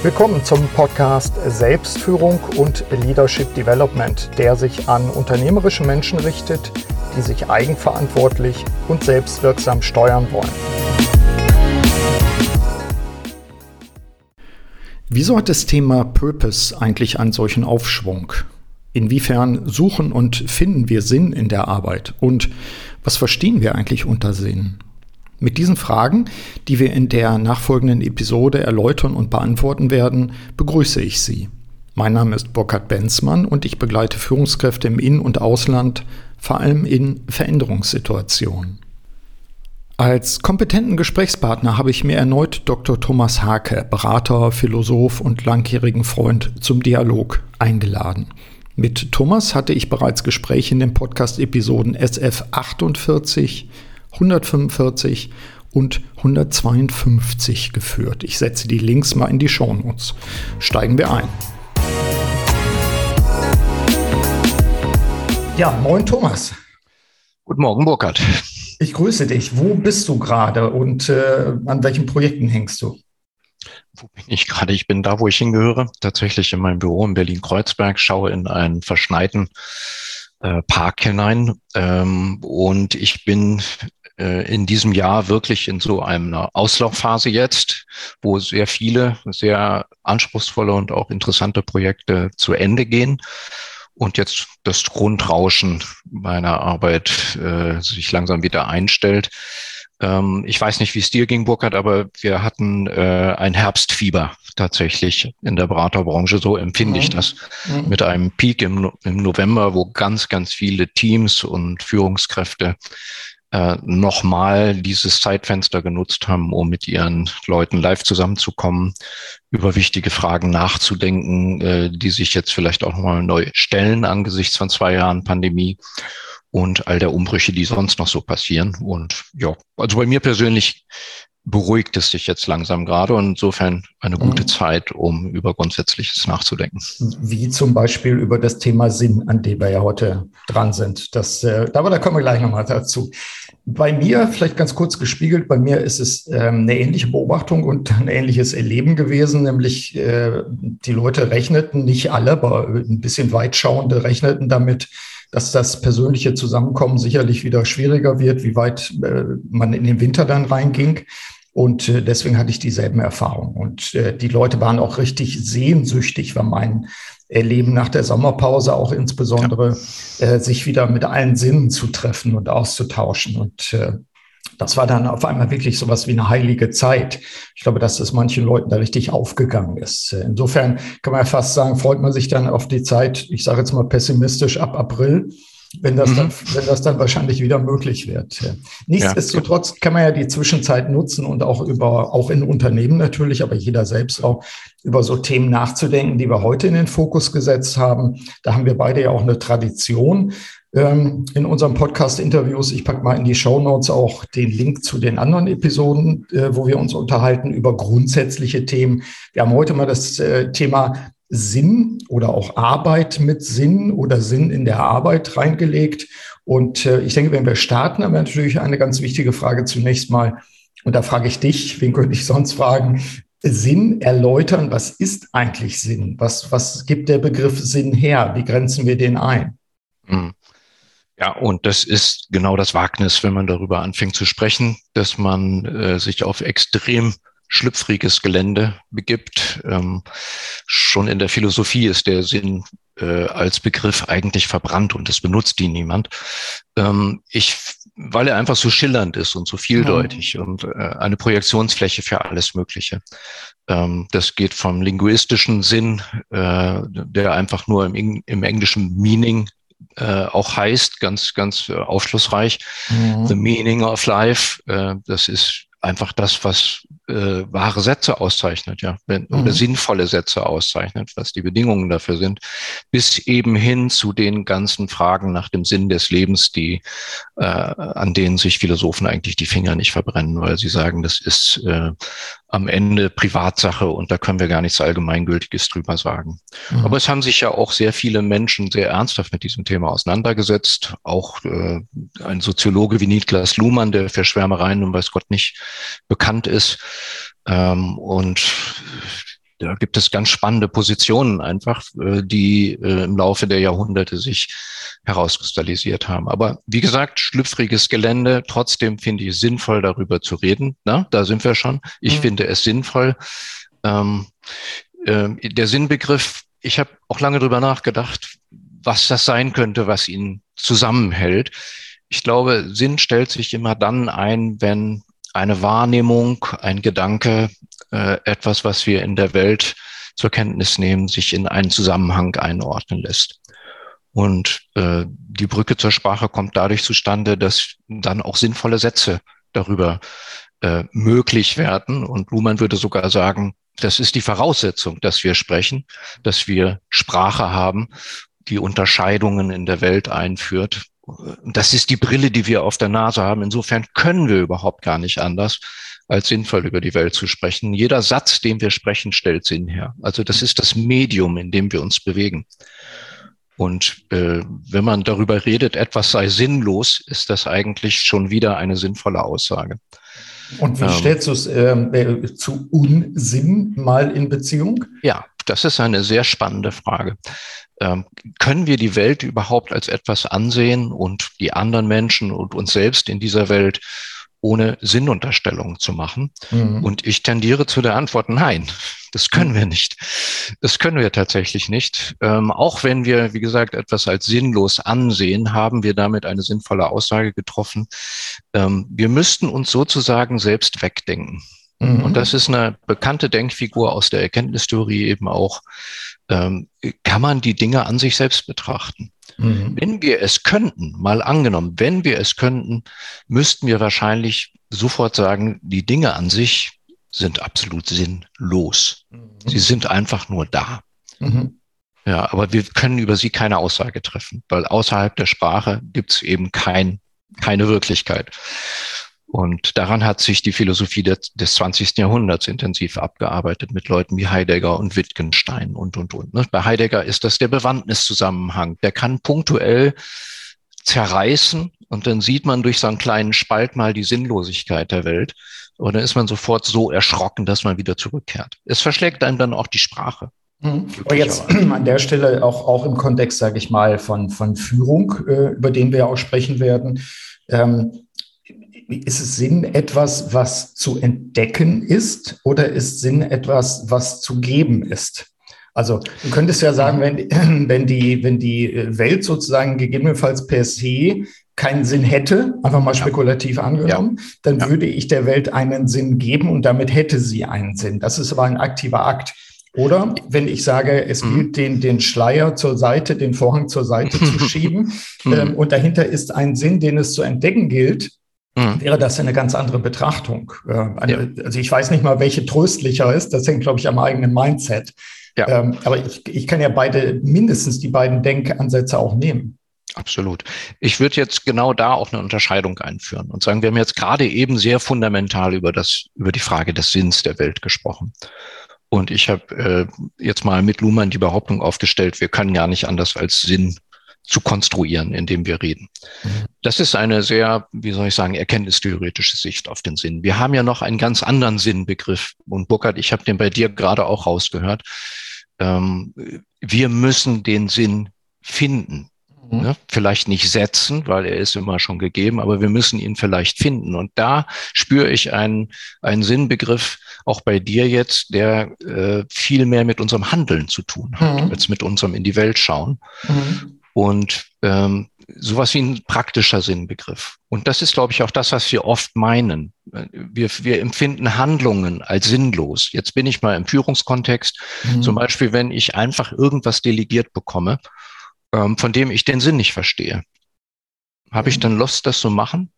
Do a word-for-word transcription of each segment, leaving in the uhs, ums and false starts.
Willkommen zum Podcast Selbstführung und Leadership Development, der sich an unternehmerische Menschen richtet, die sich eigenverantwortlich und selbstwirksam steuern wollen. Wieso hat das Thema Purpose eigentlich einen solchen Aufschwung? Inwiefern suchen und finden wir Sinn in der Arbeit? Und was verstehen wir eigentlich unter Sinn? Mit diesen Fragen, die wir in der nachfolgenden Episode erläutern und beantworten werden, begrüße ich Sie. Mein Name ist Burkhard Benzmann und ich begleite Führungskräfte im In- und Ausland, vor allem in Veränderungssituationen. Als kompetenten Gesprächspartner habe ich mir erneut Doktor Thomas Hake, Berater, Philosoph und langjährigen Freund, zum Dialog eingeladen. Mit Thomas hatte ich bereits Gespräche in den Podcast-Episoden S F achtundvierzig, hundertfünfundvierzig und hundertzweiundfünfzig geführt. Ich setze die Links mal in die Shownotes. Steigen wir ein. Ja, moin Thomas. Guten Morgen, Burkhard. Ich grüße dich. Wo bist du gerade und äh, an welchen Projekten hängst du? Wo bin ich gerade? Ich bin da, wo ich hingehöre, tatsächlich in meinem Büro in Berlin-Kreuzberg, schaue in einen verschneiten äh, Park hinein ähm, und ich bin äh, in diesem Jahr wirklich in so einer Auslaufphase jetzt, wo sehr viele, sehr anspruchsvolle und auch interessante Projekte zu Ende gehen. Und jetzt das Grundrauschen meiner Arbeit äh, sich langsam wieder einstellt. Ähm, ich weiß nicht, wie es dir ging, Burkhard, aber wir hatten äh, ein Herbstfieber tatsächlich in der Beraterbranche. So empfinde mhm. ich das. Mhm. Mit einem Peak im, im November, wo ganz, ganz viele Teams und Führungskräfte äh, nochmal dieses Zeitfenster genutzt haben, um mit ihren Leuten live zusammenzukommen, über wichtige Fragen nachzudenken, äh, die sich jetzt vielleicht auch nochmal neu stellen angesichts von zwei Jahren Pandemie und all der Umbrüche, die sonst noch so passieren. Und ja, also bei mir persönlich beruhigt es sich jetzt langsam gerade und insofern eine gute mhm. Zeit, um über Grundsätzliches nachzudenken. Wie zum Beispiel über das Thema Sinn, an dem wir ja heute dran sind. Das, äh, aber da kommen wir gleich nochmal dazu. Bei mir, vielleicht ganz kurz gespiegelt, bei mir ist es ähm, eine ähnliche Beobachtung und ein ähnliches Erleben gewesen, nämlich äh, die Leute rechneten, nicht alle, aber ein bisschen weitschauende rechneten damit, dass das persönliche Zusammenkommen sicherlich wieder schwieriger wird, wie weit äh, man in den Winter dann reinging. Und äh, deswegen hatte ich dieselben Erfahrungen. Und äh, die Leute waren auch richtig sehnsüchtig, war mein Erleben nach der Sommerpause auch insbesondere, ja. äh, sich wieder mit allen Sinnen zu treffen und auszutauschen. Und äh, das war dann auf einmal wirklich sowas wie eine heilige Zeit. Ich glaube, dass das manchen Leuten da richtig aufgegangen ist. Insofern kann man ja fast sagen, freut man sich dann auf die Zeit, ich sage jetzt mal pessimistisch, ab April, wenn das, mhm. dann, wenn das dann wahrscheinlich wieder möglich wird. Nichtsdestotrotz kann man ja die Zwischenzeit nutzen und auch über, auch in Unternehmen natürlich, aber jeder selbst auch, über so Themen nachzudenken, die wir heute in den Fokus gesetzt haben. Da haben wir beide ja auch eine Tradition in unseren Podcast-Interviews. Ich packe mal in die Shownotes auch den Link zu den anderen Episoden, wo wir uns unterhalten über grundsätzliche Themen. Wir haben heute mal das Thema Sinn oder auch Arbeit mit Sinn oder Sinn in der Arbeit reingelegt. Und ich denke, wenn wir starten, haben wir natürlich eine ganz wichtige Frage zunächst mal. Und da frage ich dich, wen könnte ich sonst fragen? Sinn erläutern. Was ist eigentlich Sinn? Was, was gibt der Begriff Sinn her? Wie grenzen wir den ein? Mhm. Ja, und das ist genau das Wagnis, wenn man darüber anfängt zu sprechen, dass man äh, sich auf extrem schlüpfriges Gelände begibt. Ähm, schon in der Philosophie ist der Sinn äh, als Begriff eigentlich verbrannt und es benutzt ihn niemand. Ähm, ich, weil er einfach so schillernd ist und so vieldeutig mhm. und äh, eine Projektionsfläche für alles Mögliche. Ähm, das geht vom linguistischen Sinn, äh, der einfach nur im, im englischen Meaning Äh, auch heißt, ganz, ganz äh, aufschlussreich. Mhm. The meaning of life, äh, das ist einfach das, was äh, wahre Sätze auszeichnet, ja, wenn, mhm. oder sinnvolle Sätze auszeichnet, was die Bedingungen dafür sind, bis eben hin zu den ganzen Fragen nach dem Sinn des Lebens, die äh, an denen sich Philosophen eigentlich die Finger nicht verbrennen, weil sie sagen, das ist äh, am Ende Privatsache und da können wir gar nichts Allgemeingültiges drüber sagen. Mhm. Aber es haben sich ja auch sehr viele Menschen sehr ernsthaft mit diesem Thema auseinandergesetzt. Auch äh, ein Soziologe wie Niklas Luhmann, der für Schwärmereien und weiß Gott nicht bekannt ist. Ähm, und da gibt es ganz spannende Positionen einfach, die im Laufe der Jahrhunderte sich herauskristallisiert haben. Aber wie gesagt, schlüpfriges Gelände, trotzdem finde ich es sinnvoll, darüber zu reden. Na, da sind wir schon. Ich mhm. finde es sinnvoll. Ähm, äh, der Sinnbegriff, ich habe auch lange drüber nachgedacht, was das sein könnte, was ihn zusammenhält. Ich glaube, Sinn stellt sich immer dann ein, wenn eine Wahrnehmung, ein Gedanke, äh, etwas, was wir in der Welt zur Kenntnis nehmen, sich in einen Zusammenhang einordnen lässt. Und äh, die Brücke zur Sprache kommt dadurch zustande, dass dann auch sinnvolle Sätze darüber äh, möglich werden. Und Luhmann würde sogar sagen, das ist die Voraussetzung, dass wir sprechen, dass wir Sprache haben, die Unterscheidungen in der Welt einführt. Das ist die Brille, die wir auf der Nase haben. Insofern können wir überhaupt gar nicht anders, als sinnvoll über die Welt zu sprechen. Jeder Satz, den wir sprechen, stellt Sinn her. Also das ist das Medium, in dem wir uns bewegen. Und äh, wenn man darüber redet, etwas sei sinnlos, ist das eigentlich schon wieder eine sinnvolle Aussage. Und wie ähm, stellst du es äh, zu Unsinn mal in Beziehung? Ja, das ist eine sehr spannende Frage. Ähm, können wir die Welt überhaupt als etwas ansehen und die anderen Menschen und uns selbst in dieser Welt ohne Sinnunterstellung zu machen? Mhm. Und ich tendiere zu der Antwort, nein, das können wir nicht. Das können wir tatsächlich nicht. Ähm, auch wenn wir, wie gesagt, etwas als sinnlos ansehen, haben wir damit eine sinnvolle Aussage getroffen. Ähm, wir müssten uns sozusagen selbst wegdenken. Mhm. Und das ist eine bekannte Denkfigur aus der Erkenntnistheorie eben auch. Ähm, kann man die Dinge an sich selbst betrachten? Mhm. Wenn wir es könnten, mal angenommen, wenn wir es könnten, müssten wir wahrscheinlich sofort sagen, die Dinge an sich sind absolut sinnlos. Mhm. Sie sind einfach nur da. Mhm. Ja, aber wir können über sie keine Aussage treffen, weil außerhalb der Sprache gibt es eben kein, keine Wirklichkeit. Und daran hat sich die Philosophie des, des zwanzigsten Jahrhunderts intensiv abgearbeitet mit Leuten wie Heidegger und Wittgenstein und, und, und. Bei Heidegger ist das der Bewandtniszusammenhang. Der kann punktuell zerreißen und dann sieht man durch so einen kleinen Spalt mal die Sinnlosigkeit der Welt. Und dann ist man sofort so erschrocken, dass man wieder zurückkehrt. Es verschlägt einem dann auch die Sprache. Mhm. Aber jetzt an der Stelle auch, auch im Kontext, sage ich mal, von, von Führung, äh, über den wir auch sprechen werden. Ähm, Ist es Sinn etwas, was zu entdecken ist, oder ist Sinn etwas, was zu geben ist? Also du könntest ja sagen, wenn, wenn, die, wenn die Welt sozusagen gegebenenfalls per se keinen Sinn hätte, einfach mal spekulativ angenommen, ja. dann ja. würde ich der Welt einen Sinn geben und damit hätte sie einen Sinn. Das ist aber ein aktiver Akt. Oder wenn ich sage, es mhm. gilt, den, den Schleier zur Seite, den Vorhang zur Seite zu schieben mhm. ähm, und dahinter ist ein Sinn, den es zu entdecken gilt, Mhm. wäre das eine ganz andere Betrachtung. Eine, ja. Also ich weiß nicht mal, welche tröstlicher ist. Das hängt, glaube ich, am eigenen Mindset. Ja. Ähm, aber ich, ich kann ja beide, mindestens die beiden Denkansätze auch nehmen. Absolut. Ich würde jetzt genau da auch eine Unterscheidung einführen und sagen, wir haben jetzt gerade eben sehr fundamental über das, über die Frage des Sinns der Welt gesprochen. Und ich habe äh, jetzt mal mit Luhmann die Behauptung aufgestellt, wir können gar nicht anders als Sinn zu konstruieren, indem wir reden. Mhm. Das ist eine sehr, wie soll ich sagen, erkenntnistheoretische Sicht auf den Sinn. Wir haben ja noch einen ganz anderen Sinnbegriff. Und Burkhard, ich habe den bei dir gerade auch rausgehört. Ähm, wir müssen den Sinn finden. Mhm. Ne? Vielleicht nicht setzen, weil er ist immer schon gegeben, aber wir müssen ihn vielleicht finden. Und da spüre ich einen, einen Sinnbegriff, auch bei dir jetzt, der äh, viel mehr mit unserem Handeln zu tun hat, mhm. als mit unserem in die Welt schauen. Mhm. Und ähm, sowas wie ein praktischer Sinnbegriff. Und das ist, glaube ich, auch das, was wir oft meinen. Wir, wir empfinden Handlungen als sinnlos. Jetzt bin ich mal im Führungskontext. Mhm. Zum Beispiel, wenn ich einfach irgendwas delegiert bekomme, ähm, von dem ich den Sinn nicht verstehe. Habe ich dann Lust, das zu machen?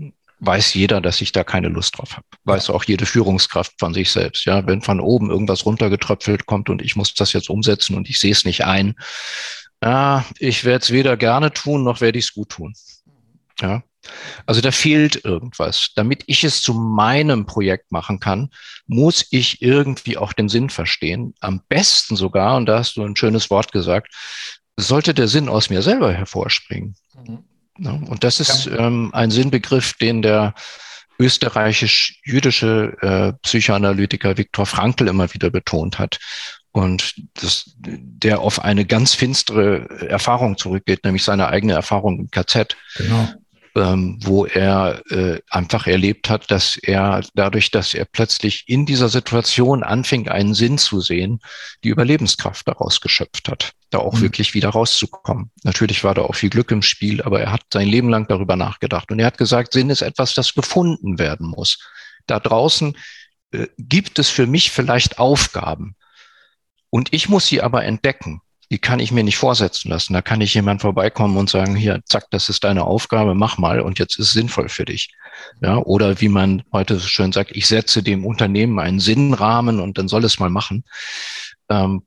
Weiß jeder, dass ich da keine Lust drauf habe. Weiß auch jede Führungskraft von sich selbst. Ja, wenn von oben irgendwas runtergetröpfelt kommt und ich muss das jetzt umsetzen und ich sehe es nicht ein, ja, ich werde es weder gerne tun, noch werde ich es gut tun. Ja, also da fehlt irgendwas. Damit ich es zu meinem Projekt machen kann, muss ich irgendwie auch den Sinn verstehen. Am besten sogar, und da hast du ein schönes Wort gesagt, sollte der Sinn aus mir selber hervorspringen. Mhm. Ja, und das ist ja. ähm, ein Sinnbegriff, den der österreichisch-jüdische äh, Psychoanalytiker Viktor Frankl immer wieder betont hat. Und das, der auf eine ganz finstere Erfahrung zurückgeht, nämlich seine eigene Erfahrung im K Z. Genau. Ähm, wo er äh, einfach erlebt hat, dass er dadurch, dass er plötzlich in dieser Situation anfing, einen Sinn zu sehen, die Überlebenskraft daraus geschöpft hat, da auch mhm. wirklich wieder rauszukommen. Natürlich war da auch viel Glück im Spiel, aber er hat sein Leben lang darüber nachgedacht. Und er hat gesagt, Sinn ist etwas, das gefunden werden muss. Da draußen äh, gibt es für mich vielleicht Aufgaben. Und ich muss sie aber entdecken. Die kann ich mir nicht vorsetzen lassen. Da kann nicht jemand vorbeikommen und sagen, hier, zack, das ist deine Aufgabe, mach mal und jetzt ist es sinnvoll für dich. Ja, oder wie man heute so schön sagt, ich setze dem Unternehmen einen Sinnrahmen und dann soll es mal machen. Ähm,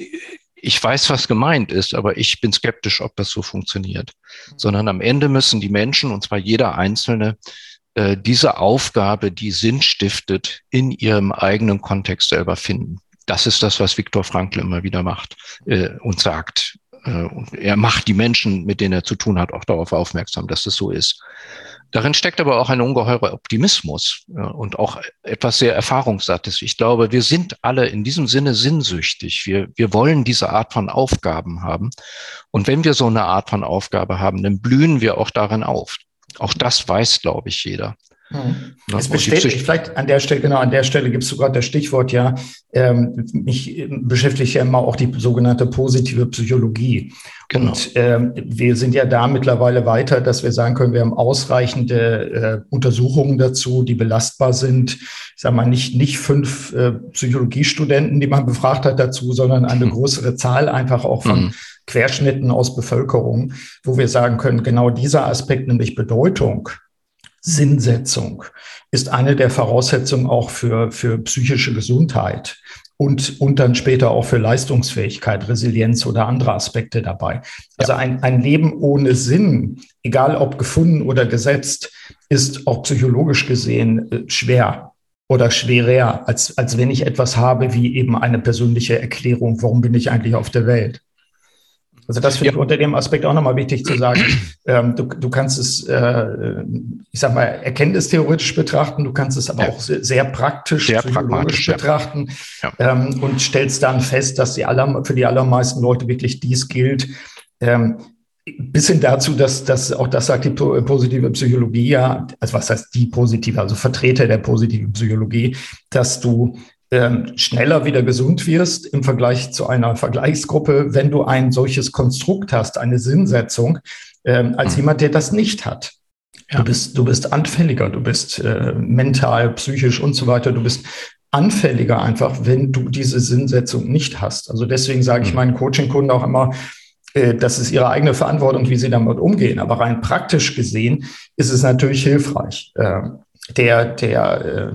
ich weiß, was gemeint ist, aber ich bin skeptisch, ob das so funktioniert. Sondern am Ende müssen die Menschen, und zwar jeder Einzelne, äh, diese Aufgabe, die Sinn stiftet, in ihrem eigenen Kontext selber finden. Das ist das, was Viktor Frankl immer wieder macht äh, und sagt. Äh, und er macht die Menschen, mit denen er zu tun hat, auch darauf aufmerksam, dass das so ist. Darin steckt aber auch ein ungeheurer Optimismus äh, und auch etwas sehr Erfahrungssattes. Ich glaube, wir sind alle in diesem Sinne sinnsüchtig. Wir, wir wollen diese Art von Aufgaben haben. Und wenn wir so eine Art von Aufgabe haben, dann blühen wir auch darin auf. Auch das weiß, glaube ich, jeder. Hm. Es besteht, vielleicht an der Stelle, genau an der Stelle gibst du gerade das Stichwort, ja, ähm, mich beschäftigt ja immer auch die sogenannte positive Psychologie. Genau. Und ähm, wir sind ja da mittlerweile weiter, dass wir sagen können, wir haben ausreichende äh, Untersuchungen dazu, die belastbar sind. Ich sage mal, nicht, nicht fünf äh, Psychologiestudenten, die man befragt hat dazu, sondern eine hm. größere Zahl einfach auch von hm. Querschnitten aus Bevölkerung, wo wir sagen können, genau dieser Aspekt, nämlich Bedeutung, Sinnsetzung, ist eine der Voraussetzungen auch für, für psychische Gesundheit und, und dann später auch für Leistungsfähigkeit, Resilienz oder andere Aspekte dabei. Also ein, ein Leben ohne Sinn, egal ob gefunden oder gesetzt, ist auch psychologisch gesehen schwer oder schwerer, als, als wenn ich etwas habe wie eben eine persönliche Erklärung, warum bin ich eigentlich auf der Welt. Also das finde ja. ich unter dem Aspekt auch nochmal wichtig zu sagen. Ähm, du, du kannst es, äh, ich sag mal, erkenntnistheoretisch betrachten, du kannst es aber ja. auch sehr, sehr praktisch, sehr psychologisch betrachten ja. ähm, und stellst dann fest, dass die aller, für die allermeisten Leute wirklich dies gilt. Ähm, bis hin dazu, dass, dass auch das sagt die positive Psychologie, ja, also was heißt die positive, also Vertreter der positiven Psychologie, dass du Ähm, schneller wieder gesund wirst im Vergleich zu einer Vergleichsgruppe, wenn du ein solches Konstrukt hast, eine Sinnsetzung, ähm, als mhm. jemand, der das nicht hat. Ja. Du bist, du bist anfälliger, du bist äh, mental, psychisch und so weiter, du bist anfälliger einfach, wenn du diese Sinnsetzung nicht hast. Also deswegen sage ich meinen Coaching-Kunden auch immer, äh, das ist ihre eigene Verantwortung, wie sie damit umgehen. Aber rein praktisch gesehen ist es natürlich hilfreich. Äh, Der, der,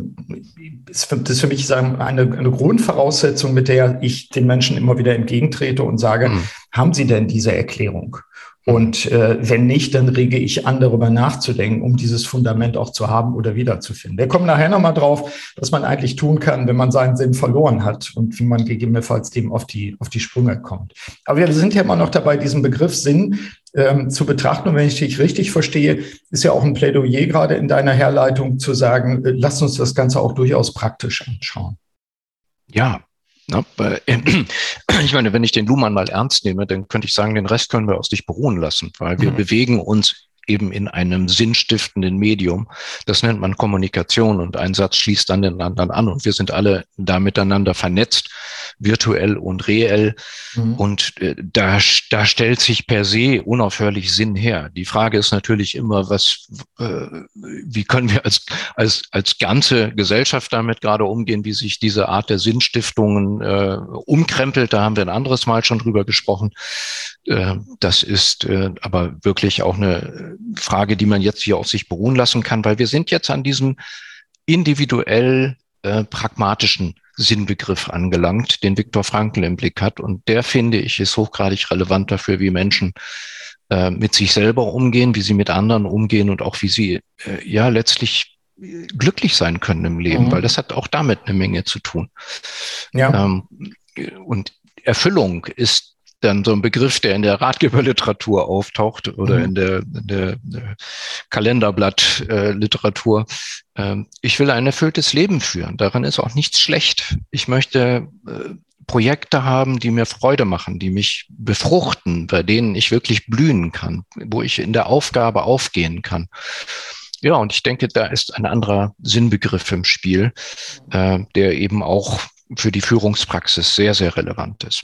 das ist für mich sagen, eine, eine Grundvoraussetzung, mit der ich den Menschen immer wieder entgegentrete und sage, mhm. haben Sie denn diese Erklärung? Und äh, wenn nicht, dann rege ich an, darüber nachzudenken, um dieses Fundament auch zu haben oder wiederzufinden. Wir kommen nachher nochmal drauf, was man eigentlich tun kann, wenn man seinen Sinn verloren hat und wie man gegebenenfalls dem auf die, auf die Sprünge kommt. Aber wir sind ja immer noch dabei, diesen Begriff Sinn ähm, zu betrachten. Und wenn ich dich richtig verstehe, ist ja auch ein Plädoyer gerade in deiner Herleitung zu sagen, äh, lass uns das Ganze auch durchaus praktisch anschauen. Ja. Ich meine, wenn ich den Luhmann mal ernst nehme, dann könnte ich sagen, den Rest können wir auf sich beruhen lassen, weil wir mhm. bewegen uns eben in einem sinnstiftenden Medium. Das nennt man Kommunikation und ein Satz schließt dann den anderen an und wir sind alle da miteinander vernetzt, virtuell und reell. Mhm. Und äh, da, da stellt sich per se unaufhörlich Sinn her. Die Frage ist natürlich immer, was, äh, wie können wir als, als, als ganze Gesellschaft damit gerade umgehen, wie sich diese Art der Sinnstiftungen äh, umkrempelt. Da haben wir ein anderes Mal schon drüber gesprochen. Äh, das ist äh, aber wirklich auch eine Frage, die man jetzt hier auf sich beruhen lassen kann, weil wir sind jetzt an diesem individuell äh, pragmatischen Sinnbegriff angelangt, den Viktor Frankl im Blick hat. Und der, finde ich, ist hochgradig relevant dafür, wie Menschen äh, mit sich selber umgehen, wie sie mit anderen umgehen und auch wie sie äh, ja letztlich glücklich sein können im Leben, mhm. weil das hat auch damit eine Menge zu tun. Ja. Ähm, und Erfüllung ist dann so ein Begriff, der in der Ratgeberliteratur auftaucht oder mhm. in der, in der, der Kalenderblattliteratur. Ähm, ich will ein erfülltes Leben führen. Darin ist auch nichts schlecht. Ich möchte äh, Projekte haben, die mir Freude machen, die mich befruchten, bei denen ich wirklich blühen kann, wo ich in der Aufgabe aufgehen kann. Ja, und ich denke, da ist ein anderer Sinnbegriff im Spiel, äh, der eben auch für die Führungspraxis sehr, sehr relevant ist.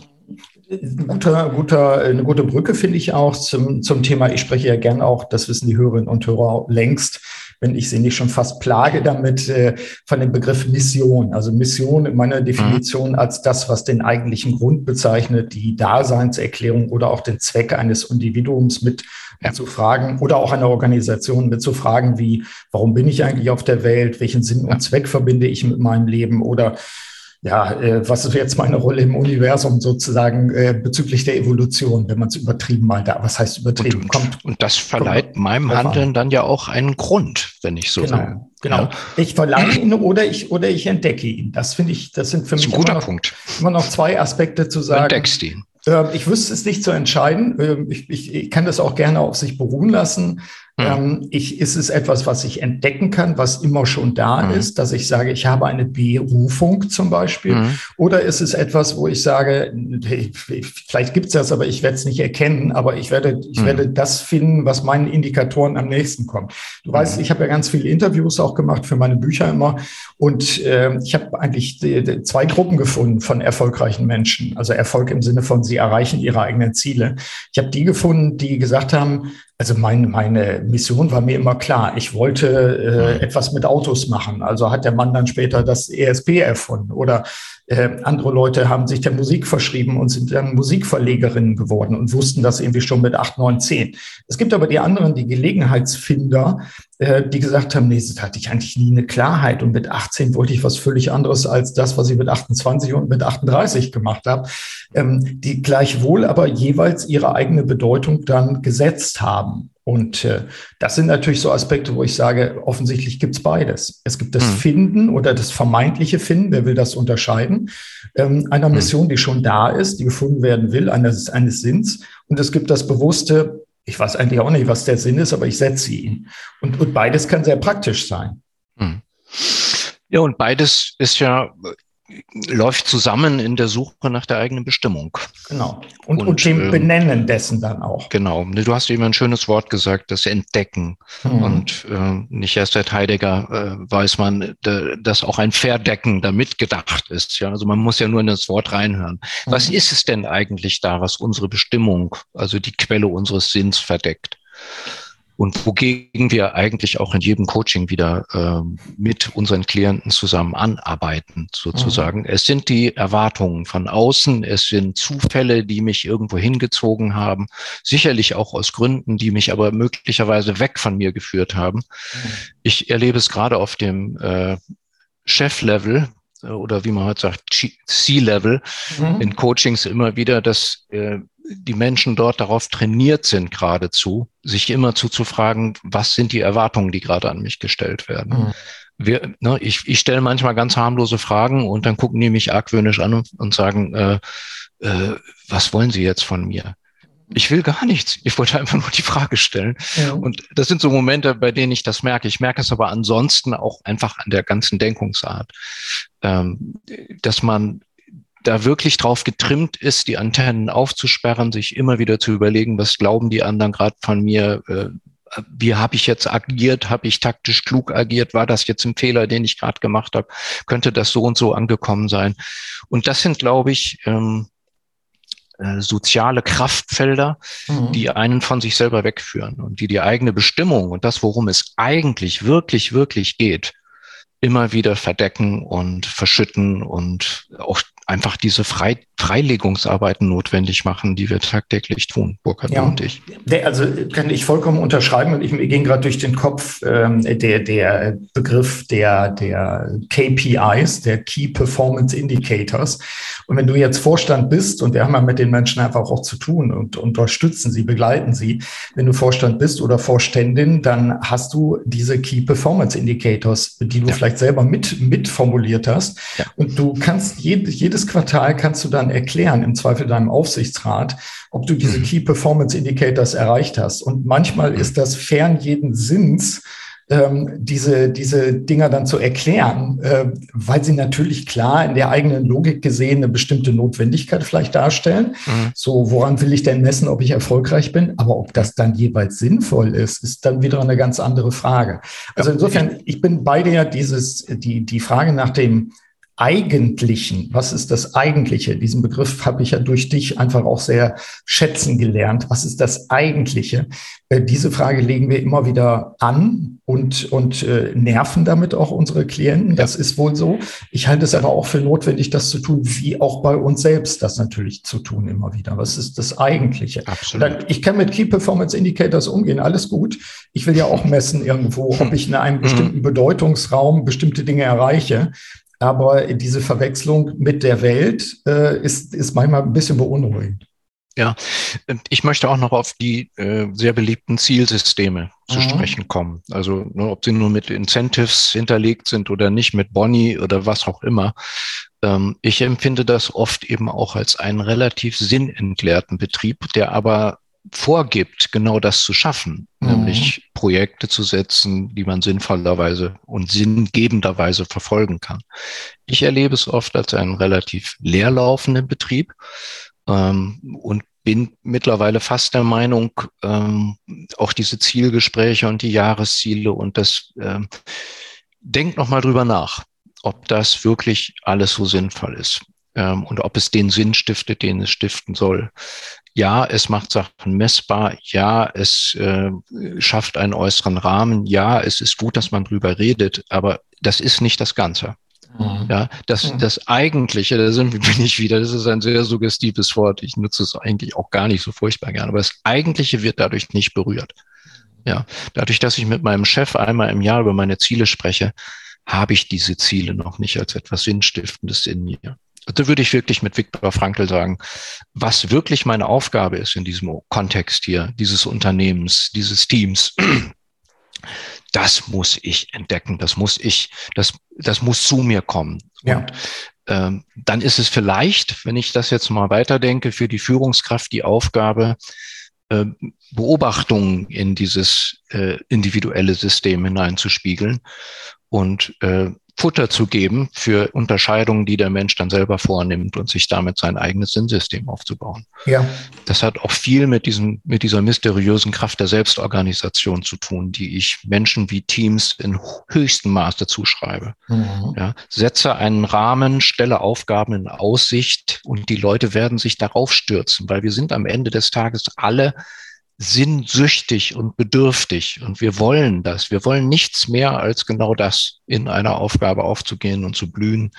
Ein guter, guter, eine gute Brücke finde ich auch zum, zum Thema, ich spreche ja gern auch, das wissen die Hörerinnen und Hörer längst, wenn ich sie nicht schon fast plage damit, äh, von dem Begriff Mission. Also Mission in meiner Definition als das, was den eigentlichen Grund bezeichnet, die Daseinserklärung oder auch den Zweck eines Individuums mit ja. zu fragen oder auch einer Organisation mit zu fragen, wie, warum bin ich eigentlich auf der Welt? Welchen Sinn und Zweck verbinde ich mit meinem Leben? Oder ja, äh, was ist jetzt meine Rolle im Universum sozusagen äh, bezüglich der Evolution, wenn man es übertrieben mal da, was heißt übertrieben? Und, kommt, und das verleiht kommt, meinem Handeln dann ja auch einen Grund, wenn ich so genau, will. Genau, ja. Ich verleihe ihn oder ich, oder ich entdecke ihn. Das finde ich, das sind für das mich ist ein guter immer noch, Punkt. immer noch zwei Aspekte zu sagen. Du entdeckst ihn. Äh, ich wüsste es nicht zu entscheiden. Äh, ich, ich, ich kann das auch gerne auf sich beruhen lassen. Mhm. Ich, ist es etwas, was ich entdecken kann, was immer schon da mhm. ist, dass ich sage, ich habe eine Berufung zum Beispiel? Mhm. Oder ist es etwas, wo ich sage, vielleicht gibt es das, aber ich werde es nicht erkennen, aber ich werde, ich mhm. werde das finden, was meinen Indikatoren am nächsten kommt. Du mhm. weißt, ich habe ja ganz viele Interviews auch gemacht für meine Bücher immer und äh, ich habe eigentlich die, die zwei Gruppen gefunden von erfolgreichen Menschen. Also Erfolg im Sinne von, sie erreichen ihre eigenen Ziele. Ich habe die gefunden, die gesagt haben, also meine, meine Mission war mir immer klar. Ich wollte äh, etwas mit Autos machen. Also hat der Mann dann später das E S P erfunden. Oder äh, andere Leute haben sich der Musik verschrieben und sind dann Musikverlegerinnen geworden und wussten das irgendwie schon mit acht, neun, zehn. Es gibt aber die anderen, die Gelegenheitsfinder, äh, die gesagt haben, nee, das hatte ich eigentlich nie eine Klarheit. Und mit achtzehn wollte ich was völlig anderes als das, was ich mit achtundzwanzig und mit achtunddreißig gemacht habe. Ähm, die gleichwohl aber jeweils ihre eigene Bedeutung dann gesetzt haben. Und äh, das sind natürlich so Aspekte, wo ich sage, offensichtlich gibt es beides. Es gibt das hm. Finden oder das vermeintliche Finden, wer will das unterscheiden, ähm, einer Mission, die schon da ist, die gefunden werden will, eines, eines Sinns. Und es gibt das bewusste, ich weiß eigentlich auch nicht, was der Sinn ist, aber ich setze ihn. Und, und beides kann sehr praktisch sein. Hm. Ja, und beides ist ja... läuft zusammen in der Suche nach der eigenen Bestimmung. Genau. Und, und, und dem ähm, Benennen dessen dann auch. Genau. Du hast eben ein schönes Wort gesagt, das Entdecken. Mhm. Und äh, nicht erst seit Heidegger äh, weiß man, äh, dass auch ein Verdecken damit gedacht ist. Ja, also man muss ja nur in das Wort reinhören. Mhm. Was ist es denn eigentlich da, was unsere Bestimmung, also die Quelle unseres Sinns verdeckt? Und wogegen wir eigentlich auch in jedem Coaching wieder äh, mit unseren Klienten zusammen anarbeiten, sozusagen. Mhm. Es sind die Erwartungen von außen, es sind Zufälle, die mich irgendwo hingezogen haben, sicherlich auch aus Gründen, die mich aber möglicherweise weg von mir geführt haben. Mhm. Ich erlebe es gerade auf dem äh, Chef-Level, oder wie man heute sagt, C-Level, mhm. in Coachings immer wieder, dass äh, die Menschen dort darauf trainiert sind, geradezu, sich immer zuzufragen, was sind die Erwartungen, die gerade an mich gestellt werden. Mhm. Wir, ne, ich, ich stelle manchmal ganz harmlose Fragen und dann gucken die mich argwöhnisch an und, und sagen, äh, äh, was wollen Sie jetzt von mir? Ich will gar nichts. Ich wollte einfach nur die Frage stellen. Ja. Und das sind so Momente, bei denen ich das merke. Ich merke es aber ansonsten auch einfach an der ganzen Denkungsart, ähm, dass man da wirklich drauf getrimmt ist, die Antennen aufzusperren, sich immer wieder zu überlegen, was glauben die anderen gerade von mir, äh, wie habe ich jetzt agiert, habe ich taktisch klug agiert, war das jetzt ein Fehler, den ich gerade gemacht habe, könnte das so und so angekommen sein. Und das sind, glaube ich, ähm, äh, soziale Kraftfelder, mhm. die einen von sich selber wegführen und die die eigene Bestimmung und das, worum es eigentlich wirklich, wirklich geht, immer wieder verdecken und verschütten und auch einfach diese Frei Freilegungsarbeiten notwendig machen, die wir tagtäglich tun, Burkhard ja. und ich. Also kann ich vollkommen unterschreiben und ich, mir ging gerade durch den Kopf ähm, der, der Begriff der, der K P Is, der Key Performance Indicators. Und wenn du jetzt Vorstand bist, und wir haben ja mit den Menschen einfach auch zu tun und unterstützen sie, begleiten sie, wenn du Vorstand bist oder Vorständin, dann hast du diese Key Performance Indicators, die du ja. vielleicht selber mit, mit formuliert hast. Ja. Und du kannst jedes, jedes jedes Quartal kannst du dann erklären, im Zweifel deinem Aufsichtsrat, ob du diese Key Performance Indicators erreicht hast. Und manchmal ist das fern jeden Sinns, ähm, diese, diese Dinger dann zu erklären, äh, weil sie natürlich klar in der eigenen Logik gesehen eine bestimmte Notwendigkeit vielleicht darstellen. Mhm. So, woran will ich denn messen, ob ich erfolgreich bin? Aber ob das dann jeweils sinnvoll ist, ist dann wieder eine ganz andere Frage. Also insofern, ich bin bei dir, dieses, die, die Frage nach dem Eigentlichen, was ist das Eigentliche? Diesen Begriff habe ich ja durch dich einfach auch sehr schätzen gelernt. Was ist das Eigentliche? Äh, diese Frage legen wir immer wieder an und, und äh, nerven damit auch unsere Klienten. Das ja. ist wohl so. Ich halte es aber auch für notwendig, das zu tun, wie auch bei uns selbst das natürlich zu tun immer wieder. Was ist das Eigentliche? Absolut. Dann, ich kann mit Key Performance Indicators umgehen, alles gut. Ich will ja auch messen irgendwo, ob ich in einem bestimmten Bedeutungsraum bestimmte Dinge erreiche. Aber diese Verwechslung mit der Welt äh, ist, ist manchmal ein bisschen beunruhigend. Ja, ich möchte auch noch auf die äh, sehr beliebten Zielsysteme zu mhm. sprechen kommen. Also ne, ob sie nur mit Incentives hinterlegt sind oder nicht, mit Boni oder was auch immer. Ähm, ich empfinde das oft eben auch als einen relativ sinnentleerten Betrieb, der aber vorgibt, genau das zu schaffen, mhm. nämlich Projekte zu setzen, die man sinnvollerweise und sinngebenderweise verfolgen kann. Ich erlebe es oft als einen relativ leerlaufenden Betrieb ähm, und bin mittlerweile fast der Meinung, ähm, auch diese Zielgespräche und die Jahresziele und das, ähm, denkt nochmal drüber nach, ob das wirklich alles so sinnvoll ist ähm, und ob es den Sinn stiftet, den es stiften soll. Ja, es macht Sachen messbar. Ja, es äh, schafft einen äußeren Rahmen. Ja, es ist gut, dass man drüber redet, aber das ist nicht das Ganze. Mhm. Ja, das, das Eigentliche, da sind, bin ich wieder, das ist ein sehr suggestives Wort. Ich nutze es eigentlich auch gar nicht so furchtbar gern, aber das Eigentliche wird dadurch nicht berührt. Ja, dadurch, dass ich mit meinem Chef einmal im Jahr über meine Ziele spreche, habe ich diese Ziele noch nicht als etwas Sinnstiftendes in mir. Da würde ich wirklich mit Viktor Frankl sagen, was wirklich meine Aufgabe ist in diesem Kontext hier, dieses Unternehmens, dieses Teams, das muss ich entdecken, das muss ich, das, das muss zu mir kommen. Ja. Und ähm, dann ist es vielleicht, wenn ich das jetzt mal weiterdenke, für die Führungskraft die Aufgabe, äh, Beobachtungen in dieses äh, individuelle System hineinzuspiegeln und äh, Futter zu geben für Unterscheidungen, die der Mensch dann selber vornimmt und sich damit sein eigenes Sinnsystem aufzubauen. Ja. Das hat auch viel mit diesem, mit dieser mysteriösen Kraft der Selbstorganisation zu tun, die ich Menschen wie Teams in höchstem Maße zuschreibe. Mhm. Ja, setze einen Rahmen, stelle Aufgaben in Aussicht und die Leute werden sich darauf stürzen, weil wir sind am Ende des Tages alle sinnsüchtig und bedürftig und wir wollen das. Wir wollen nichts mehr als genau das, in einer Aufgabe aufzugehen und zu blühen.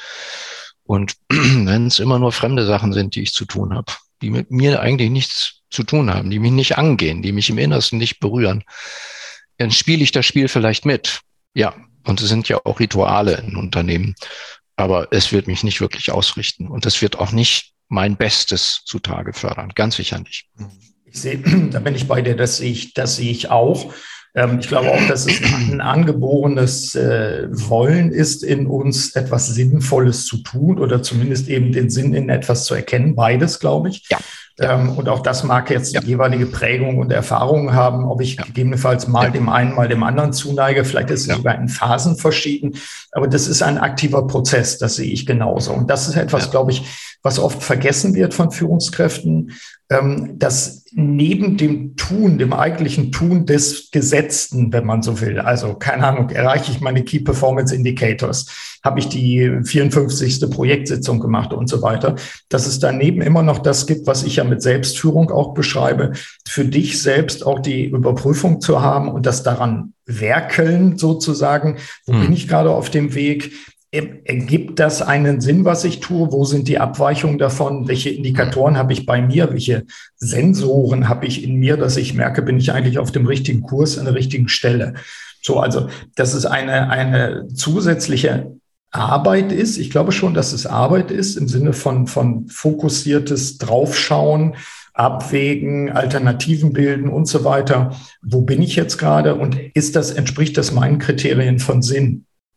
Und wenn es immer nur fremde Sachen sind, die ich zu tun habe, die mit mir eigentlich nichts zu tun haben, die mich nicht angehen, die mich im Innersten nicht berühren, dann spiele ich das Spiel vielleicht mit. Ja, und es sind ja auch Rituale in Unternehmen, aber es wird mich nicht wirklich ausrichten und es wird auch nicht mein Bestes zutage fördern, ganz sicher nicht. Ich sehe, da bin ich bei dir, das sehe ich, das sehe ich auch. Ähm, ich glaube auch, dass es ein angeborenes äh, Wollen ist, in uns etwas Sinnvolles zu tun oder zumindest eben den Sinn in etwas zu erkennen. Beides, glaube ich. Ja. Ähm, und auch das mag jetzt ja. jeweilige Prägung und Erfahrungen haben, ob ich ja. gegebenenfalls mal ja. dem einen, mal dem anderen zuneige. Vielleicht ist es ja. sogar in Phasen verschieden. Aber das ist ein aktiver Prozess, das sehe ich genauso. Und das ist etwas, ja. glaube ich, was oft vergessen wird von Führungskräften, ähm, dass neben dem Tun, dem eigentlichen Tun des Gesetzten, wenn man so will, also keine Ahnung, erreiche ich meine Key Performance Indicators, habe ich die vierundfünfzigste Projektsitzung gemacht und so weiter, dass es daneben immer noch das gibt, was ich ja mit Selbstführung auch beschreibe, für dich selbst auch die Überprüfung zu haben und das daran werkeln sozusagen, wo hm. bin ich gerade auf dem Weg, ergibt das einen Sinn, was ich tue? Wo sind die Abweichungen davon? Welche Indikatoren habe ich bei mir? Welche Sensoren habe ich in mir, dass ich merke, bin ich eigentlich auf dem richtigen Kurs an der richtigen Stelle? So, also, dass es eine, eine zusätzliche Arbeit ist. Ich glaube schon, dass es Arbeit ist im Sinne von, von fokussiertes Draufschauen, Abwägen, Alternativen bilden und so weiter. Wo bin ich jetzt gerade? Und ist das, entspricht das meinen Kriterien von Sinn?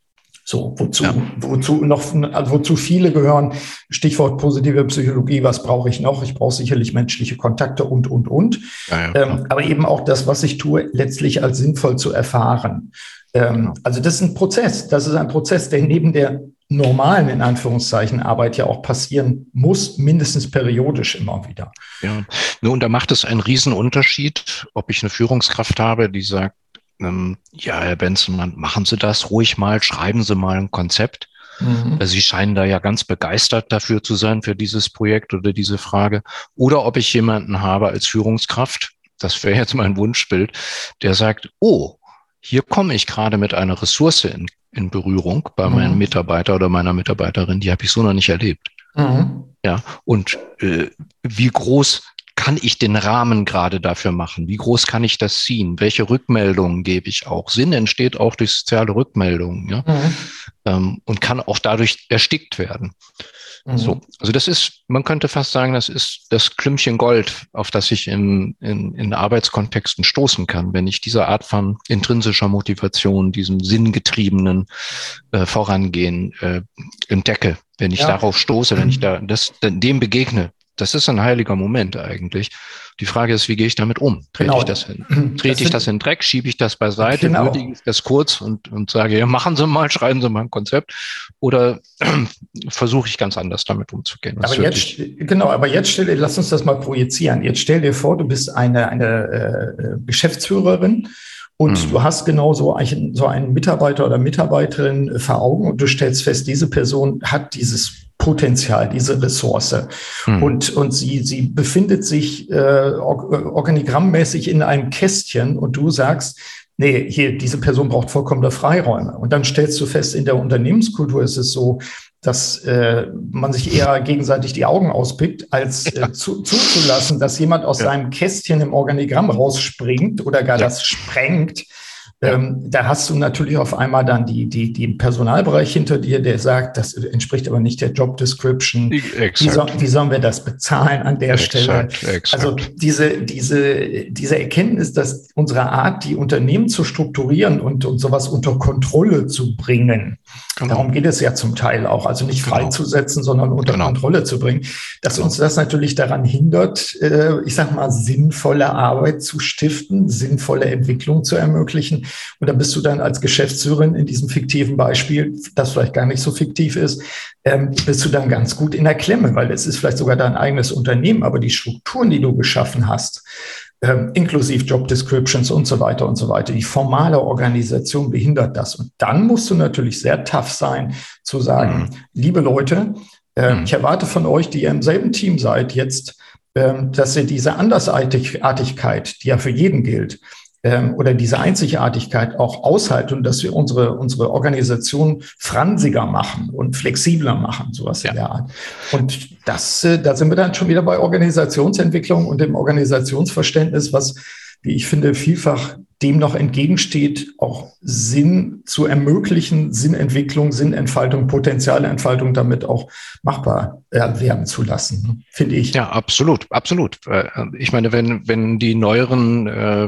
So, wozu, ja. wozu noch, also wozu viele gehören, Stichwort positive Psychologie, was brauche ich noch? Ich brauche sicherlich menschliche Kontakte und, und, und. Ja, ja, ähm, aber eben auch das, was ich tue, letztlich als sinnvoll zu erfahren. Ähm, genau. Also das ist ein Prozess. Das ist ein Prozess, der neben der normalen, in Anführungszeichen, Arbeit ja auch passieren muss, mindestens periodisch immer wieder. Ja, nun, da macht es einen Riesenunterschied, ob ich eine Führungskraft habe, die sagt, ähm, ja, Herr Benzenmann, machen Sie das ruhig mal, schreiben Sie mal ein Konzept. Mhm. Sie scheinen da ja ganz begeistert dafür zu sein, für dieses Projekt oder diese Frage. Oder ob ich jemanden habe als Führungskraft, das wäre jetzt mein Wunschbild, der sagt, oh, hier komme ich gerade mit einer Ressource in, in Berührung bei mhm. meinem Mitarbeiter oder meiner Mitarbeiterin, die habe ich so noch nicht erlebt. Mhm. Ja, und äh, wie groß kann ich den Rahmen gerade dafür machen? Wie groß kann ich das ziehen? Welche Rückmeldungen gebe ich auch? Sinn entsteht auch durch soziale Rückmeldungen, ja, mhm. ähm, und kann auch dadurch erstickt werden. Mhm. So, also das ist, man könnte fast sagen, das ist das Klümpchen Gold, auf das ich in, in, in Arbeitskontexten stoßen kann, wenn ich diese Art von intrinsischer Motivation, diesem sinngetriebenen äh, Vorangehen äh, entdecke, wenn ich ja. darauf stoße, wenn ich da das, dem begegne. Das ist ein heiliger Moment eigentlich. Die Frage ist, wie gehe ich damit um? Trete genau. ich das hin? Trete das ich das in den Dreck? Schiebe ich das beiseite? Genau. Würdige ich das kurz und, und sage, ja, machen Sie mal, schreiben Sie mal ein Konzept? Oder versuche ich ganz anders damit umzugehen? Aber jetzt, genau, aber jetzt stell dir, lass uns das mal projizieren. Jetzt stell dir vor, du bist eine, eine äh, Geschäftsführerin und hm. du hast genau so einen, so einen Mitarbeiter oder Mitarbeiterin vor Augen und du stellst fest, diese Person hat dieses Potenzial, diese Ressource. Hm. Und, und sie, sie befindet sich äh, organigrammmäßig in einem Kästchen und du sagst, nee, hier, diese Person braucht vollkommene Freiräume. Und dann stellst du fest, in der Unternehmenskultur ist es so, dass äh, man sich eher gegenseitig die Augen auspickt, als äh, zu, zuzulassen, dass jemand aus ja. seinem Kästchen im Organigramm rausspringt oder gar ja. das sprengt. Ja. Ähm, da hast du natürlich auf einmal dann die, die, die Personalbereich hinter dir, der sagt, das entspricht aber nicht der Job Description. Wie, soll, wie sollen wir das bezahlen an der exakt, Stelle? Exakt. Also diese, diese, diese Erkenntnis, dass unsere Art, die Unternehmen zu strukturieren und, und sowas unter Kontrolle zu bringen, genau. darum geht es ja zum Teil auch, also nicht freizusetzen, genau. sondern unter genau. Kontrolle zu bringen, dass genau. uns das natürlich daran hindert, äh, ich sag mal, sinnvolle Arbeit zu stiften, sinnvolle Entwicklung zu ermöglichen. Und da bist du dann als Geschäftsführerin in diesem fiktiven Beispiel, das vielleicht gar nicht so fiktiv ist, ähm, bist du dann ganz gut in der Klemme, weil es ist vielleicht sogar dein eigenes Unternehmen, aber die Strukturen, die du geschaffen hast, ähm, inklusive Job Descriptions und so weiter und so weiter, die formale Organisation behindert das. Und dann musst du natürlich sehr tough sein, zu sagen, mhm. liebe Leute, äh, mhm. ich erwarte von euch, die ihr im selben Team seid, jetzt, ähm, dass ihr diese Andersartigkeit, die ja für jeden gilt, oder diese Einzigartigkeit auch aushalten und dass wir unsere, unsere Organisation fransiger machen und flexibler machen, sowas ja. in der Art. Und das, da sind wir dann schon wieder bei Organisationsentwicklung und dem Organisationsverständnis, was, wie ich finde, vielfach dem noch entgegensteht, auch Sinn zu ermöglichen, Sinnentwicklung, Sinnentfaltung, Potenzialentfaltung damit auch machbar werden zu lassen, finde ich. Ja, absolut, absolut. Ich meine, wenn, wenn die neueren äh,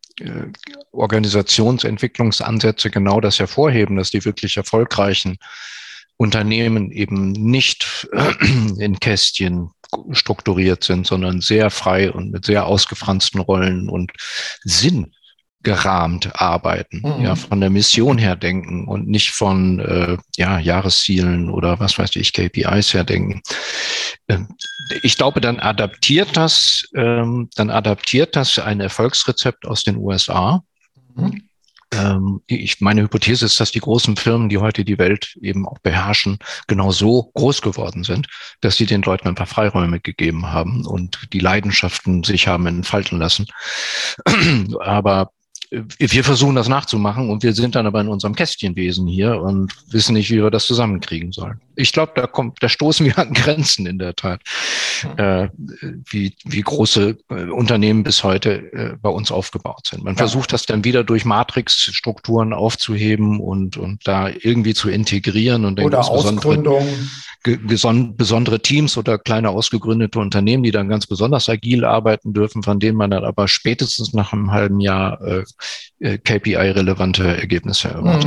Organisationsentwicklungsansätze genau das hervorheben, dass die wirklich erfolgreichen Unternehmen eben nicht in Kästchen strukturiert sind, sondern sehr frei und mit sehr ausgefransten Rollen und Sinn gerahmt arbeiten, mhm. ja, von der Mission her denken und nicht von äh, ja, Jahreszielen oder was weiß ich, K P Is her denken. Ähm, ich glaube, dann adaptiert das, ähm, dann adaptiert das ein Erfolgsrezept aus den U S A. Mhm. Ähm, ich, meine Hypothese ist, dass die großen Firmen, die heute die Welt eben auch beherrschen, genau so groß geworden sind, dass sie den Leuten ein paar Freiräume gegeben haben und die Leidenschaften sich haben entfalten lassen. Aber wir versuchen das nachzumachen und wir sind dann aber in unserem Kästchenwesen hier und wissen nicht, wie wir das zusammenkriegen sollen. Ich glaube, da kommt, da stoßen wir an Grenzen in der Tat, äh, wie, wie große äh, Unternehmen bis heute äh, bei uns aufgebaut sind. Man ja. versucht das dann wieder durch Matrixstrukturen aufzuheben und, und da irgendwie zu integrieren und oder Ausgründung. Besondere Teams oder kleine ausgegründete Unternehmen, die dann ganz besonders agil arbeiten dürfen, von denen man dann aber spätestens nach einem halben Jahr äh, K P I-relevante Ergebnisse erwartet.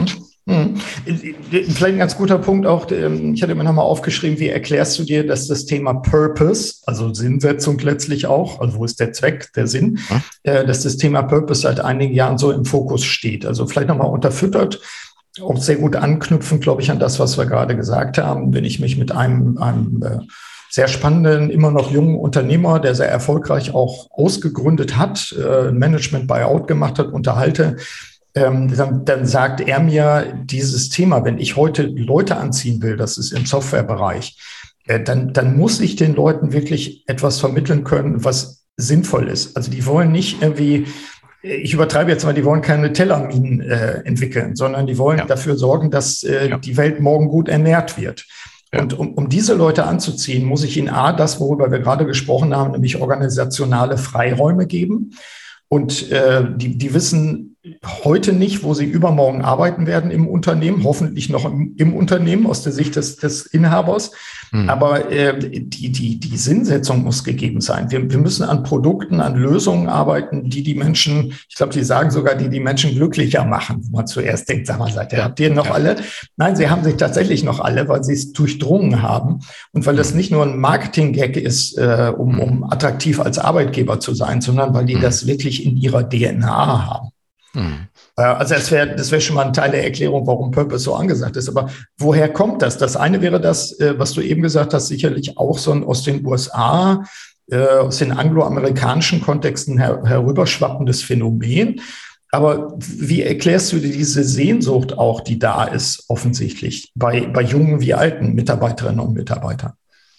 Hm. Vielleicht ein ganz guter Punkt auch, ich hatte mir nochmal aufgeschrieben, wie erklärst du dir, dass das Thema Purpose, also Sinnsetzung letztlich auch, also wo ist der Zweck, der Sinn, hm? dass das Thema Purpose seit einigen Jahren so im Fokus steht. Also vielleicht nochmal unterfüttert, auch sehr gut anknüpfend, glaube ich, an das, was wir gerade gesagt haben, wenn ich mich mit einem, einem äh, sehr spannenden, immer noch jungen Unternehmer, der sehr erfolgreich auch ausgegründet hat, äh, Management-Buyout gemacht hat, unterhalte, ähm, dann, dann sagt er mir, dieses Thema, wenn ich heute Leute anziehen will, das ist im Softwarebereich, äh, dann, dann muss ich den Leuten wirklich etwas vermitteln können, was sinnvoll ist. Also die wollen nicht irgendwie, ich übertreibe jetzt mal, die wollen keine Tellerminen äh, entwickeln, sondern die wollen ja. dafür sorgen, dass äh, ja. die Welt morgen gut ernährt wird. Ja. Und um, um diese Leute anzuziehen, muss ich ihnen A, das, worüber wir gerade gesprochen haben, nämlich organisationale Freiräume geben. Und äh, die, die wissen heute nicht, wo sie übermorgen arbeiten werden im Unternehmen, hoffentlich noch im, im Unternehmen aus der Sicht des, des Inhabers. Mhm. Aber äh, die, die, die Sinnsetzung muss gegeben sein. Wir, wir müssen an Produkten, an Lösungen arbeiten, die die Menschen, ich glaube, die sagen sogar, die die Menschen glücklicher machen. Wo man zuerst denkt, sag mal, seid ihr, habt ihr noch ja. alle? Nein, sie haben sich tatsächlich noch alle, weil sie es durchdrungen haben. Und weil das nicht nur ein Marketing-Gag ist, äh, um, um attraktiv als Arbeitgeber zu sein, sondern weil die mhm. das wirklich in ihrer D N A haben. Mhm. Also das wäre das wäre schon mal ein Teil der Erklärung, warum Purpose so angesagt ist. Aber woher kommt das? Das eine wäre das, was du eben gesagt hast, sicherlich auch so ein aus den U S A, aus den angloamerikanischen Kontexten her, herüberschwappendes Phänomen. Aber wie erklärst du dir diese Sehnsucht auch, die da ist, offensichtlich, bei, bei jungen wie alten Mitarbeiterinnen und Mitarbeitern?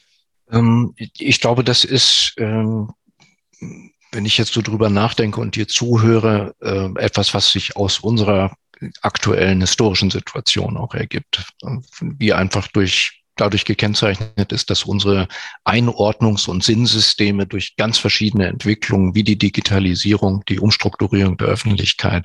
Ähm, ich glaube, das ist... Ähm wenn ich jetzt so drüber nachdenke und dir zuhöre, äh, etwas, was sich aus unserer aktuellen historischen Situation auch ergibt, wie einfach durch dadurch gekennzeichnet ist, dass unsere Einordnungs- und Sinnsysteme durch ganz verschiedene Entwicklungen wie die Digitalisierung, die Umstrukturierung der Öffentlichkeit,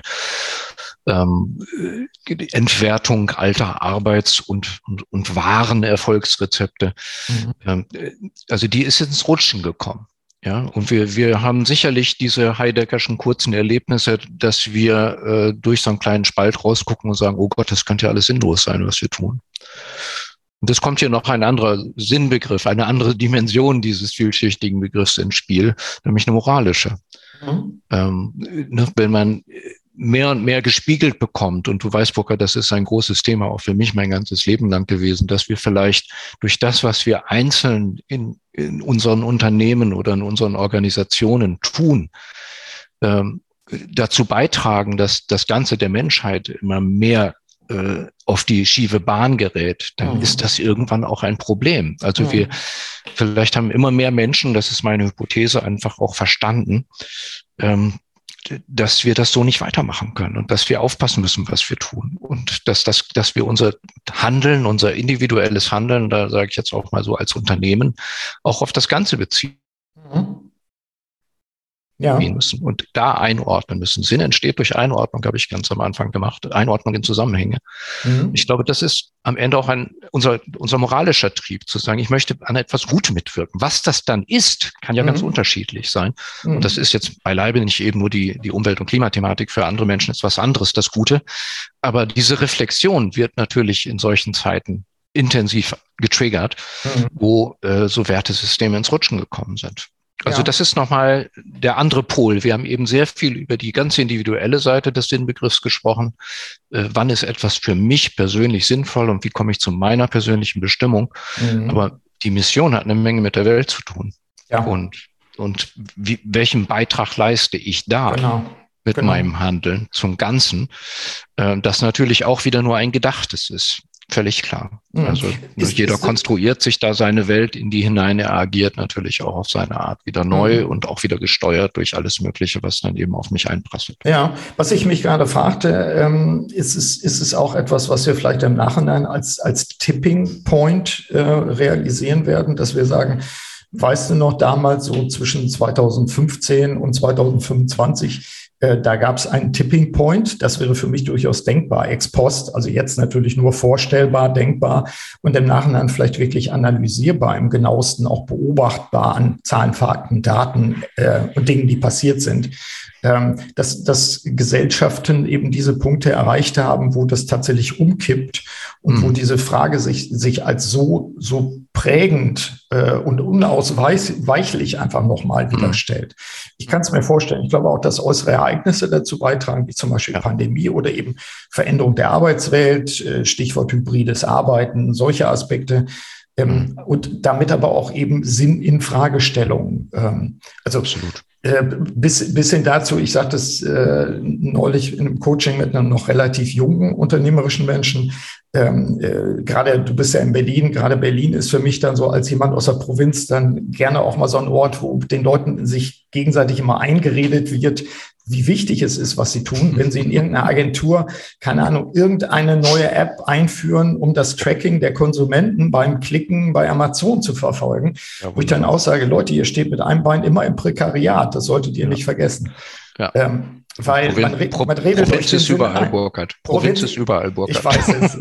ähm, die Entwertung alter Arbeits- und, und, und Warenerfolgsrezepte, mhm. ähm, also die ist ins Rutschen gekommen. Ja, und wir, wir haben sicherlich diese Heideggerschen kurzen Erlebnisse, dass wir äh, durch so einen kleinen Spalt rausgucken und sagen, oh Gott, das könnte ja alles sinnlos sein, was wir tun. Und es kommt hier noch ein anderer Sinnbegriff, eine andere Dimension dieses vielschichtigen Begriffs ins Spiel, nämlich eine moralische. Mhm. Ähm, ne, wenn man mehr und mehr gespiegelt bekommt, und du weißt, Burkhard, das ist ein großes Thema auch für mich mein ganzes Leben lang gewesen, dass wir vielleicht durch das, was wir einzeln in, in unseren Unternehmen oder in unseren Organisationen tun, ähm, dazu beitragen, dass das Ganze der Menschheit immer mehr äh, auf die schiefe Bahn gerät, dann mhm. ist das irgendwann auch ein Problem. Also mhm. wir, vielleicht haben immer mehr Menschen, das ist meine Hypothese, einfach auch verstanden, ähm, dass wir das so nicht weitermachen können und dass wir aufpassen müssen, was wir tun und dass, dass, dass wir unser Handeln, unser individuelles Handeln, da sage ich jetzt auch mal so als Unternehmen, auch auf das Ganze beziehen. Mhm. Ja. müssen und da einordnen müssen. Sinn entsteht durch Einordnung, habe ich ganz am Anfang gemacht. Einordnung in Zusammenhänge. Mhm. Ich glaube, das ist am Ende auch ein, unser, unser moralischer Trieb, zu sagen, ich möchte an etwas Gutes mitwirken. Was das dann ist, kann ja mhm. ganz unterschiedlich sein. Mhm. Und das ist jetzt beileibe nicht eben nur die, die Umwelt- und Klimathematik. Für andere Menschen ist was anderes das Gute. Aber diese Reflexion wird natürlich in solchen Zeiten intensiv getriggert, mhm. wo äh, so Wertesysteme ins Rutschen gekommen sind. Also ja. das ist nochmal der andere Pol. Wir haben eben sehr viel über die ganz individuelle Seite des Sinnbegriffs gesprochen. Äh, wann ist etwas für mich persönlich sinnvoll und wie komme ich zu meiner persönlichen Bestimmung? Mhm. Aber die Mission hat eine Menge mit der Welt zu tun. Ja. Und, und wie, welchen Beitrag leiste ich da genau. mit genau. meinem Handeln zum Ganzen? Äh, das natürlich auch wieder nur ein Gedachtes ist. Völlig klar. Also ist, jeder ist, konstruiert sich da seine Welt in die hinein. Er agiert natürlich auch auf seine Art wieder neu mhm. und auch wieder gesteuert durch alles Mögliche, was dann eben auf mich einprasselt. Ja, was ich mich gerade fragte, ähm, ist, es, ist es auch etwas, was wir vielleicht im Nachhinein als, als Tipping Point äh, realisieren werden, dass wir sagen, weißt du noch, damals so zwischen zweitausendfünfzehn und zweitausendfünfundzwanzig, Äh, da gab es einen Tipping Point. Das wäre für mich durchaus denkbar, ex post. Also jetzt natürlich nur vorstellbar, denkbar und im Nachhinein vielleicht wirklich analysierbar, im genauesten auch beobachtbar an Zahlen, Fakten, Daten äh, und Dingen, die passiert sind. Ähm, dass, dass Gesellschaften eben diese Punkte erreicht haben, wo das tatsächlich umkippt und mhm. wo diese Frage sich, sich als so, so prägend äh, und unausweichlich einfach nochmal wieder mhm. stellt. Ich kann es mir vorstellen. Ich glaube auch, dass äußere Ereignisse dazu beitragen, wie zum Beispiel ja. Pandemie oder eben Veränderung der Arbeitswelt, äh, Stichwort hybrides Arbeiten, solche Aspekte. Ähm, mhm. Und damit aber auch eben Sinn in Fragestellungen. Ähm, also absolut. Äh, bis, bis hin dazu, ich sagte es äh, neulich in einem Coaching mit einem noch relativ jungen unternehmerischen Menschen, ähm, äh, gerade du bist ja in Berlin, gerade Berlin ist für mich dann so als jemand aus der Provinz dann gerne auch mal so ein Ort, wo den Leuten sich gegenseitig immer eingeredet wird, wie wichtig es ist, was sie tun, wenn sie in irgendeiner Agentur, keine Ahnung, irgendeine neue App einführen, um das Tracking der Konsumenten beim Klicken bei Amazon zu verfolgen. Ja, wo ich dann auch sage, Leute, ihr steht mit einem Bein immer im Prekariat, das solltet ihr ja. nicht vergessen. Ja. Ähm, weil Provin man, re Pro man redet Provinz ist überall Burkhardt. Provinz, Provinz ist überall Burkhardt. Ich weiß es.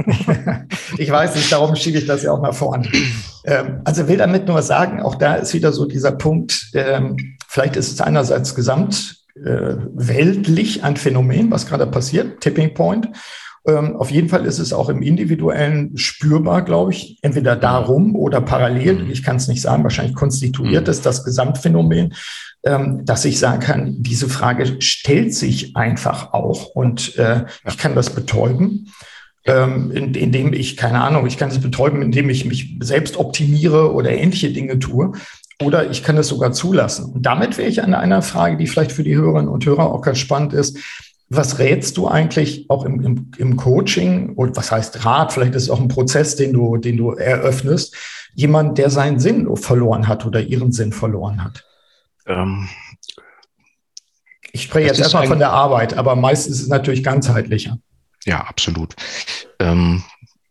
Ich weiß es, darum schiebe ich das ja auch nach vorne. Ähm, also will damit nur sagen, auch da ist wieder so dieser Punkt, ähm, vielleicht ist es einerseits gesamt äh, weltlich ein Phänomen, was gerade passiert, Tipping Point. Ähm, auf jeden Fall ist es auch im Individuellen spürbar, glaube ich, entweder darum oder parallel, ich kann es nicht sagen, wahrscheinlich konstituiert es das Gesamtphänomen, ähm, dass ich sagen kann, diese Frage stellt sich einfach auch und äh, ich kann das betäuben. Ähm, in, indem ich, keine Ahnung, ich kann es betäuben, indem ich mich selbst optimiere oder ähnliche Dinge tue. Oder ich kann es sogar zulassen. Und damit wäre ich an einer Frage, die vielleicht für die Hörerinnen und Hörer auch ganz spannend ist. Was rätst du eigentlich auch im, im, im Coaching? Und was heißt Rat? Vielleicht ist es auch ein Prozess, den du, den du eröffnest. Jemand, der seinen Sinn verloren hat oder ihren Sinn verloren hat. Ähm, ich spreche jetzt erstmal von der Arbeit, aber meistens ist es natürlich ganzheitlicher. Ja, absolut. Ähm,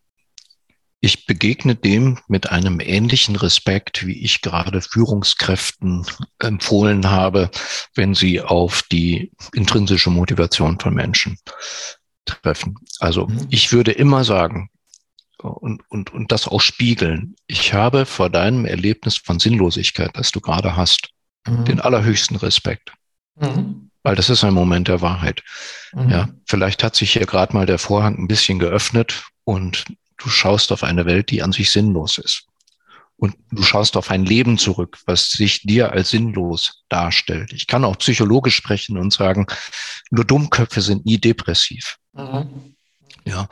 ich begegne dem mit einem ähnlichen Respekt, wie ich gerade Führungskräften empfohlen habe, wenn sie auf die intrinsische Motivation von Menschen treffen. Also mhm. ich würde immer sagen, und, und, und das auch spiegeln, ich habe vor deinem Erlebnis von Sinnlosigkeit, das du gerade hast, mhm. den allerhöchsten Respekt. Mhm. Weil das ist ein Moment der Wahrheit. Mhm. Ja, vielleicht hat sich hier gerade mal der Vorhang ein bisschen geöffnet und du schaust auf eine Welt, die an sich sinnlos ist. Und du schaust auf ein Leben zurück, was sich dir als sinnlos darstellt. Ich kann auch psychologisch sprechen und sagen, nur Dummköpfe sind nie depressiv. Mhm. Ja,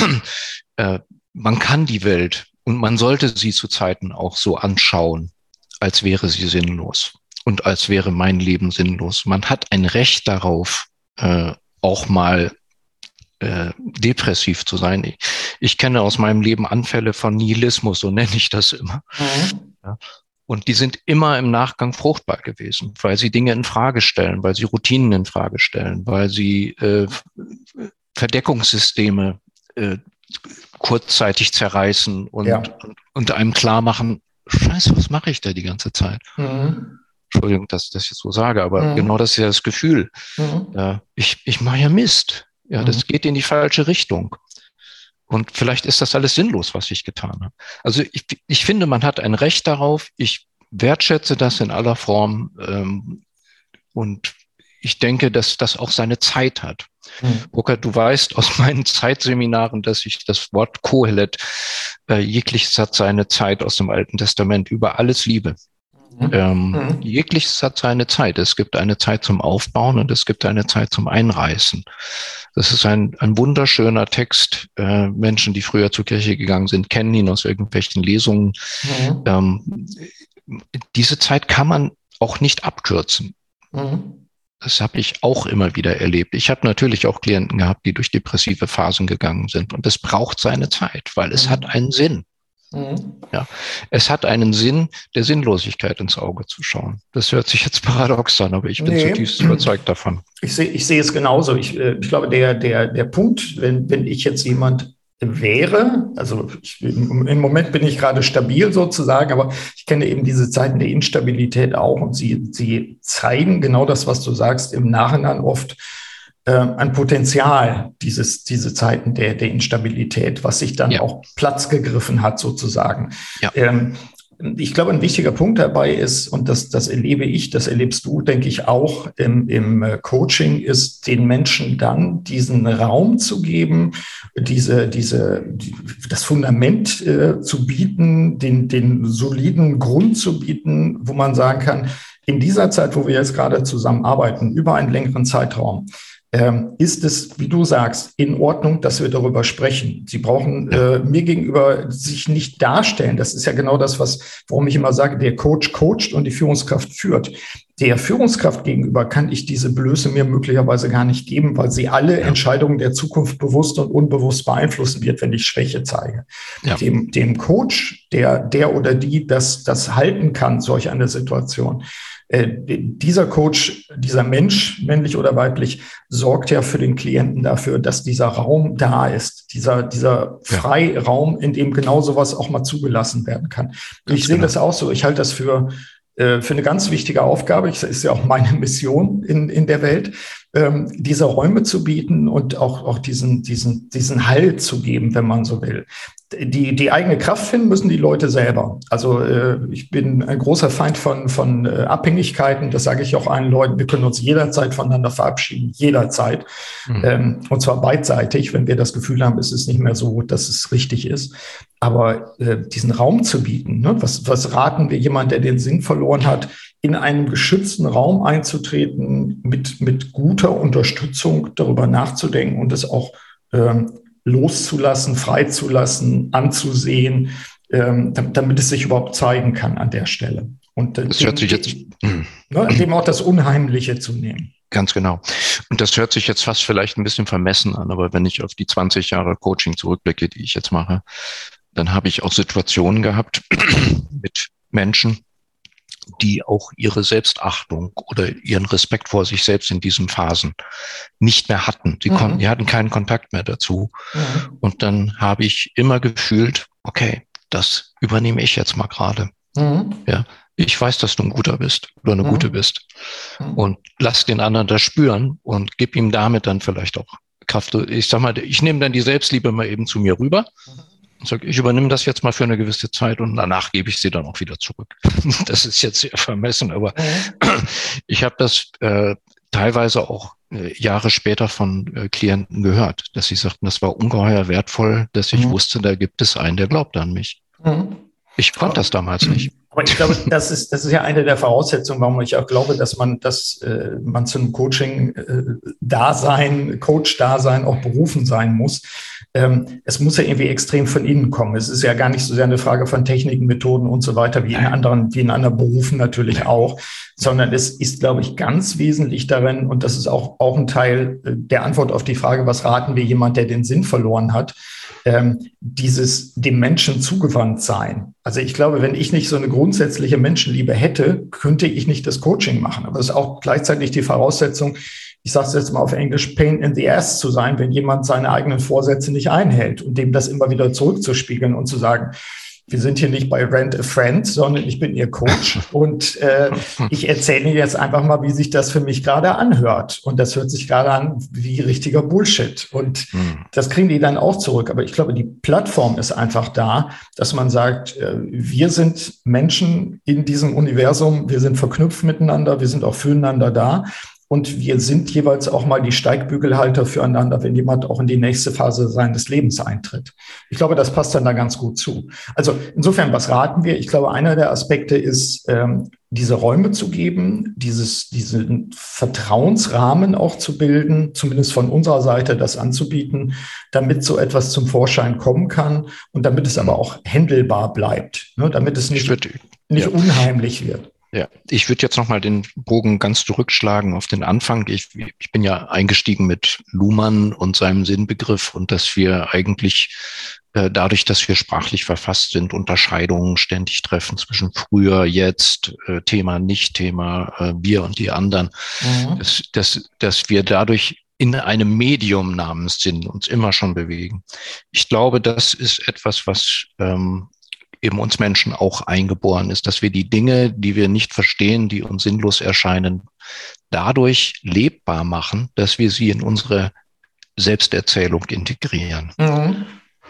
äh, man kann die Welt und man sollte sie zu Zeiten auch so anschauen, als wäre sie sinnlos. Und als wäre mein Leben sinnlos. Man hat ein Recht darauf, äh, auch mal äh, depressiv zu sein. Ich, ich kenne aus meinem Leben Anfälle von Nihilismus, so nenne ich das immer. Mhm. Ja. Und die sind immer im Nachgang fruchtbar gewesen, weil sie Dinge in Frage stellen, weil sie Routinen in Frage stellen, weil sie äh, Verdeckungssysteme äh, kurzzeitig zerreißen und, ja. und, und einem klar machen, Scheiße, was mache ich da die ganze Zeit? Mhm. Entschuldigung, dass ich das jetzt so sage, aber mhm. genau das ist ja das Gefühl. Mhm. Ja, ich, ich mache ja Mist. Ja, mhm. das geht in die falsche Richtung. Und vielleicht ist das alles sinnlos, was ich getan habe. Also ich, ich finde, man hat ein Recht darauf. Ich wertschätze das in aller Form. Ähm, und ich denke, dass das auch seine Zeit hat. Mhm. Burkhardt, du weißt aus meinen Zeitseminaren, dass ich das Wort Kohelet, äh, jegliches hat seine Zeit aus dem Alten Testament, über alles liebe. Mhm. Ähm, mhm. Jegliches hat seine Zeit. Es gibt eine Zeit zum Aufbauen und es gibt eine Zeit zum Einreißen. Das ist ein, ein wunderschöner Text. Äh, Menschen, die früher zur Kirche gegangen sind, kennen ihn aus irgendwelchen Lesungen. Mhm. Ähm, diese Zeit kann man auch nicht abkürzen. Mhm. Das habe ich auch immer wieder erlebt. Ich habe natürlich auch Klienten gehabt, die durch depressive Phasen gegangen sind. Und es braucht seine Zeit, weil es mhm. hat einen Sinn. Mhm. Ja, es hat einen Sinn, der Sinnlosigkeit ins Auge zu schauen. Das hört sich jetzt paradox an, aber ich bin nee. zutiefst überzeugt davon. Ich sehe ich sehe es genauso. Ich, ich glaube, der, der, der Punkt, wenn, wenn ich jetzt jemand wäre, also ich, im Moment bin ich gerade stabil sozusagen, aber ich kenne eben diese Zeiten der Instabilität auch und sie, sie zeigen genau das, was du sagst, im Nachhinein oft äh, ein Potenzial, dieses, diese Zeiten der, der Instabilität, was sich dann Ja. auch Platz gegriffen hat sozusagen. Ja. Ähm, Ich glaube, ein wichtiger Punkt dabei ist, und das, das erlebe ich, das erlebst du, denke ich, auch im, im Coaching, ist, den Menschen dann diesen Raum zu geben, diese, diese, die, das Fundament äh, zu bieten, den, den soliden Grund zu bieten, wo man sagen kann, in dieser Zeit, wo wir jetzt gerade zusammenarbeiten, über einen längeren Zeitraum, Ähm, ist es, wie du sagst, in Ordnung, dass wir darüber sprechen. Sie brauchen äh, mir gegenüber sich nicht darstellen. Das ist ja genau das, was, warum ich immer sage, der Coach coacht und die Führungskraft führt. Der Führungskraft gegenüber kann ich diese Blöße mir möglicherweise gar nicht geben, weil sie alle ja. Entscheidungen der Zukunft bewusst und unbewusst beeinflussen wird, wenn ich Schwäche zeige. Ja. Dem, dem Coach, der, der oder die das, das halten kann, solch eine Situation, Äh, dieser Coach, dieser Mensch, männlich oder weiblich, sorgt ja für den Klienten dafür, dass dieser Raum da ist, dieser, dieser Freiraum, in dem genau sowas auch mal zugelassen werden kann. Ganz ich sehe genau. das auch so. Ich halte das für, äh, für eine ganz wichtige Aufgabe. Das ist ja auch meine Mission in, in der Welt, ähm, diese Räume zu bieten und auch, auch diesen, diesen, diesen Halt zu geben, wenn man so will. Die, die eigene Kraft finden müssen die Leute selber. Also äh, ich bin ein großer Feind von, von äh, Abhängigkeiten. Das sage ich auch allen Leuten. Wir können uns jederzeit voneinander verabschieden. Jederzeit. Mhm. Ähm, und zwar beidseitig, wenn wir das Gefühl haben, es ist nicht mehr so, dass es richtig ist. Aber äh, diesen Raum zu bieten, ne? was, was raten wir jemand, der den Sinn verloren hat, in einem geschützten Raum einzutreten, mit, mit guter Unterstützung darüber nachzudenken und es auch ähm, loszulassen, freizulassen, anzusehen, ähm, damit es sich überhaupt zeigen kann an der Stelle. Und äh, das hört sich jetzt ne, dem auch das Unheimliche zu nehmen. Ganz genau. Und das hört sich jetzt fast vielleicht ein bisschen vermessen an, aber wenn ich auf die zwanzig Jahre Coaching zurückblicke, die ich jetzt mache, dann habe ich auch Situationen gehabt mit Menschen, die auch ihre Selbstachtung oder ihren Respekt vor sich selbst in diesen Phasen nicht mehr hatten. Sie mhm. konnten, die hatten keinen Kontakt mehr dazu. Mhm. Und dann habe ich immer gefühlt, okay, das übernehme ich jetzt mal gerade. Mhm. Ja, ich weiß, dass du ein Guter bist oder eine mhm. Gute bist. Mhm. Und lass den anderen das spüren und gib ihm damit dann vielleicht auch Kraft. Ich sag mal, ich nehme dann die Selbstliebe mal eben zu mir rüber. Mhm. Und sage, ich übernehme das jetzt mal für eine gewisse Zeit und danach gebe ich sie dann auch wieder zurück. Das ist jetzt sehr vermessen, aber mhm. ich habe das äh, teilweise auch äh, Jahre später von äh, Klienten gehört, dass sie sagten, das war ungeheuer wertvoll, dass ich mhm. wusste, da gibt es einen, der glaubt an mich. Mhm. Ich konnte das damals nicht. Aber ich glaube, das ist, das ist ja eine der Voraussetzungen, warum ich auch glaube, dass man, dass äh, man zu einem Coaching-Dasein, äh, Coach-Dasein auch berufen sein muss. Ähm, es muss ja irgendwie extrem von innen kommen. Es ist ja gar nicht so sehr eine Frage von Techniken, Methoden und so weiter, wie in anderen, wie in anderen Berufen natürlich auch, sondern es ist, glaube ich, ganz wesentlich darin, und das ist auch, auch ein Teil der Antwort auf die Frage, was raten wir jemand, der den Sinn verloren hat, ähm, dieses dem Menschen zugewandt sein. Also ich glaube, wenn ich nicht so eine grundsätzliche Menschenliebe hätte, könnte ich nicht das Coaching machen. Aber das ist auch gleichzeitig die Voraussetzung, ich sage es jetzt mal auf Englisch, pain in the ass zu sein, wenn jemand seine eigenen Vorsätze nicht einhält und dem das immer wieder zurückzuspiegeln und zu sagen, wir sind hier nicht bei Rent a Friend, sondern ich bin Ihr Coach und äh, ich erzähle Ihnen jetzt einfach mal, wie sich das für mich gerade anhört. Und das hört sich gerade an wie richtiger Bullshit. Und mhm. das kriegen die dann auch zurück. Aber ich glaube, die Plattform ist einfach da, dass man sagt, äh, wir sind Menschen in diesem Universum, wir sind verknüpft miteinander, wir sind auch füreinander da. Und wir sind jeweils auch mal die Steigbügelhalter füreinander, wenn jemand auch in die nächste Phase seines Lebens eintritt. Ich glaube, das passt dann da ganz gut zu. Also insofern, was raten wir? Ich glaube, einer der Aspekte ist, ähm, diese Räume zu geben, dieses, diesen Vertrauensrahmen auch zu bilden, zumindest von unserer Seite das anzubieten, damit so etwas zum Vorschein kommen kann und damit es aber auch händelbar bleibt, ne? Damit es nicht, würde, nicht ja. unheimlich wird. Ja, ich würde jetzt nochmal den Bogen ganz zurückschlagen auf den Anfang. Ich, ich bin ja eingestiegen mit Luhmann und seinem Sinnbegriff und dass wir eigentlich äh, dadurch, dass wir sprachlich verfasst sind, Unterscheidungen ständig treffen zwischen früher, jetzt, äh, Thema, Nicht-Thema, äh, wir und die anderen, mhm. dass, dass, dass wir dadurch in einem Medium namens Sinn uns immer schon bewegen. Ich glaube, das ist etwas, was ähm, eben uns Menschen auch eingeboren ist, dass wir die Dinge, die wir nicht verstehen, die uns sinnlos erscheinen, dadurch lebbar machen, dass wir sie in unsere Selbsterzählung integrieren. Mhm.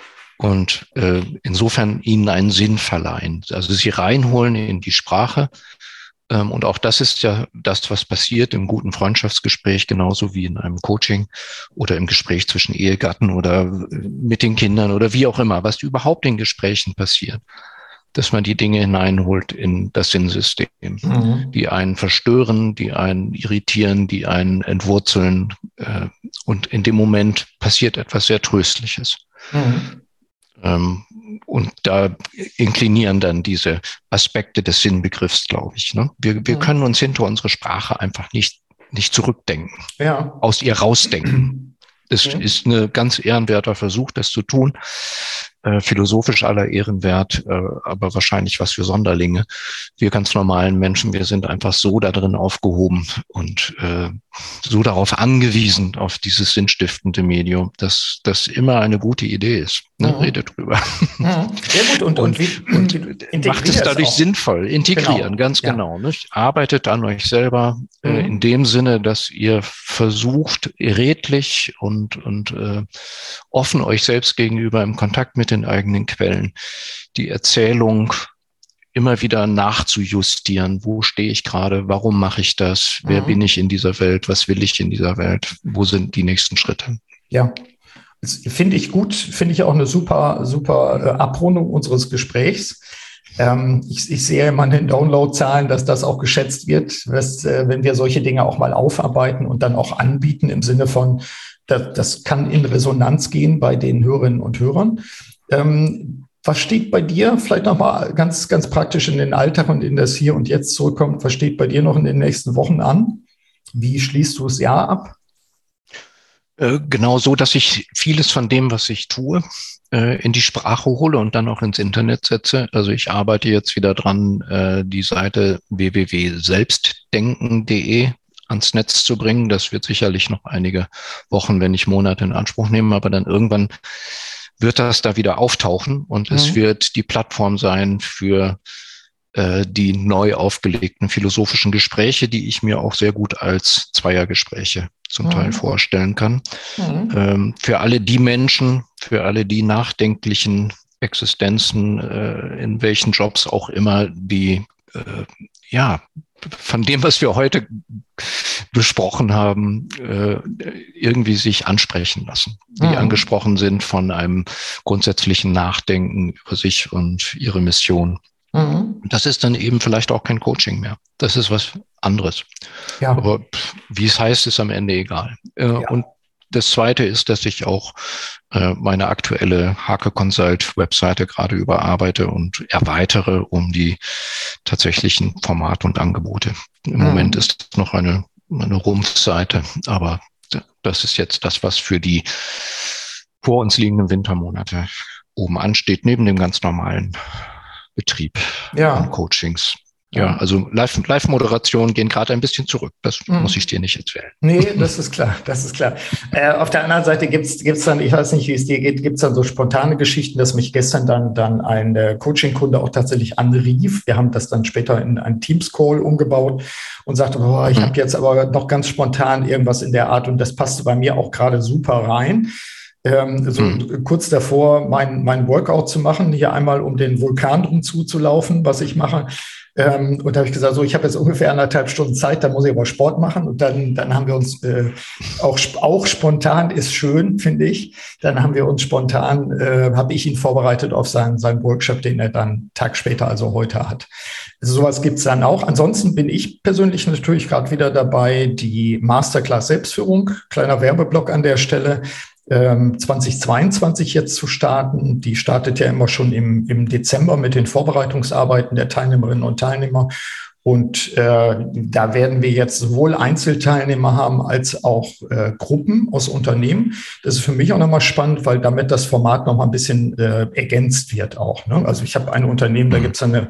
Und äh, insofern ihnen einen Sinn verleihen, also sie reinholen in die Sprache. Ähm, und auch das ist ja das, was passiert im guten Freundschaftsgespräch, genauso wie in einem Coaching oder im Gespräch zwischen Ehegatten oder mit den Kindern oder wie auch immer, was überhaupt in Gesprächen passiert, dass man die Dinge hineinholt in das Sinnsystem, mhm. die einen verstören, die einen irritieren, die einen entwurzeln. Äh, und in dem Moment passiert etwas sehr Tröstliches. Mhm. Ähm, und da inklinieren dann diese Aspekte des Sinnbegriffs, glaube ich. Ne? Wir, wir mhm. können uns hinter unsere Sprache einfach nicht, nicht zurückdenken, ja. aus ihr rausdenken. Es mhm. ist ein ganz ehrenwerter Versuch, das zu tun. Äh, philosophisch aller Ehrenwert, äh, aber wahrscheinlich was für Sonderlinge. Wir ganz normalen Menschen, wir sind einfach so da drin aufgehoben und äh, so darauf angewiesen, auf dieses sinnstiftende Medium, dass das immer eine gute Idee ist. Ne? Mhm. Rede drüber. Mhm. Sehr gut. Und, und, und, wie, und macht es dadurch sinnvoll. Integrieren, genau. ganz ja. genau. Nicht? Arbeitet an euch selber mhm. äh, in dem Sinne, dass ihr versucht, redlich und, und äh, offen euch selbst gegenüber im Kontakt mit den eigenen Quellen, die Erzählung immer wieder nachzujustieren. Wo stehe ich gerade? Warum mache ich das? Wer mhm. bin ich in dieser Welt? Was will ich in dieser Welt? Wo sind die nächsten Schritte? Ja, das finde ich gut. Finde ich auch eine super, super äh, Abrundung unseres Gesprächs. Ähm, ich, ich sehe immer in den Downloadzahlen, dass das auch geschätzt wird, dass, äh, wenn wir solche Dinge auch mal aufarbeiten und dann auch anbieten im Sinne von, das, das kann in Resonanz gehen bei den Hörerinnen und Hörern. Ähm, was steht bei dir, vielleicht nochmal ganz, ganz praktisch in den Alltag und in das Hier und Jetzt zurückkommt, was steht bei dir noch in den nächsten Wochen an? Wie schließt du das Jahr ab? Äh, genau so, dass ich vieles von dem, was ich tue, äh, in die Sprache hole und dann auch ins Internet setze. Also ich arbeite jetzt wieder dran, äh, die Seite w w w punkt selbstdenken punkt de ans Netz zu bringen. Das wird sicherlich noch einige Wochen, wenn nicht Monate in Anspruch nehmen, aber dann irgendwann wird das da wieder auftauchen und mhm. es wird die Plattform sein für äh, die neu aufgelegten philosophischen Gespräche, die ich mir auch sehr gut als Zweiergespräche zum mhm. Teil vorstellen kann. Mhm. Ähm, für alle die Menschen, für alle die nachdenklichen Existenzen, äh, in welchen Jobs auch immer, die äh, ja von dem, was wir heute besprochen haben, äh, irgendwie sich ansprechen lassen, die mhm. angesprochen sind von einem grundsätzlichen Nachdenken über sich und ihre Mission. Mhm. Das ist dann eben vielleicht auch kein Coaching mehr. Das ist was anderes. Ja. Aber wie es heißt, ist am Ende egal. Äh, ja. Und das Zweite ist, dass ich auch äh, meine aktuelle Hake Consult Webseite gerade überarbeite und erweitere um die tatsächlichen Formate und Angebote. Im mhm. Moment ist es noch eine, eine Rumpfseite, aber das ist jetzt das, was für die vor uns liegenden Wintermonate oben ansteht, neben dem ganz normalen Betrieb ja. an Coachings. Ja, also Live- Live-Moderationen gehen gerade ein bisschen zurück. Das mhm. muss ich dir nicht erzählen. Nee, das ist klar, das ist klar. Äh, auf der anderen Seite gibt's gibt's dann, ich weiß nicht, wie es dir geht, gibt's dann so spontane Geschichten, dass mich gestern dann dann ein äh, Coaching-Kunde auch tatsächlich anrief. Wir haben das dann später in einen Teams-Call umgebaut und sagte, boah, ich mhm. habe jetzt aber noch ganz spontan irgendwas in der Art und das passte bei mir auch gerade super rein. Ähm, so mhm. kurz davor, mein, mein Workout zu machen, hier einmal um den Vulkan drum zuzulaufen, was ich mache. Ähm, und da habe ich gesagt, so, ich habe jetzt ungefähr anderthalb Stunden Zeit, da muss ich aber Sport machen. Und dann, dann haben wir uns äh, auch, auch spontan, ist schön, finde ich. Dann haben wir uns spontan, äh, habe ich ihn vorbereitet auf seinen, seinen Workshop, den er dann einen Tag später, also heute hat. Also sowas gibt's dann auch. Ansonsten bin ich persönlich natürlich gerade wieder dabei, die Masterclass Selbstführung, kleiner Werbeblock an der Stelle, zweitausendzweiundzwanzig jetzt zu starten. Die startet ja immer schon im, im Dezember mit den Vorbereitungsarbeiten der Teilnehmerinnen und Teilnehmer. Und äh, da werden wir jetzt sowohl Einzelteilnehmer haben als auch äh, Gruppen aus Unternehmen. Das ist für mich auch nochmal spannend, weil damit das Format nochmal ein bisschen äh, ergänzt wird auch. Ne? Also ich habe ein Unternehmen, da gibt es eine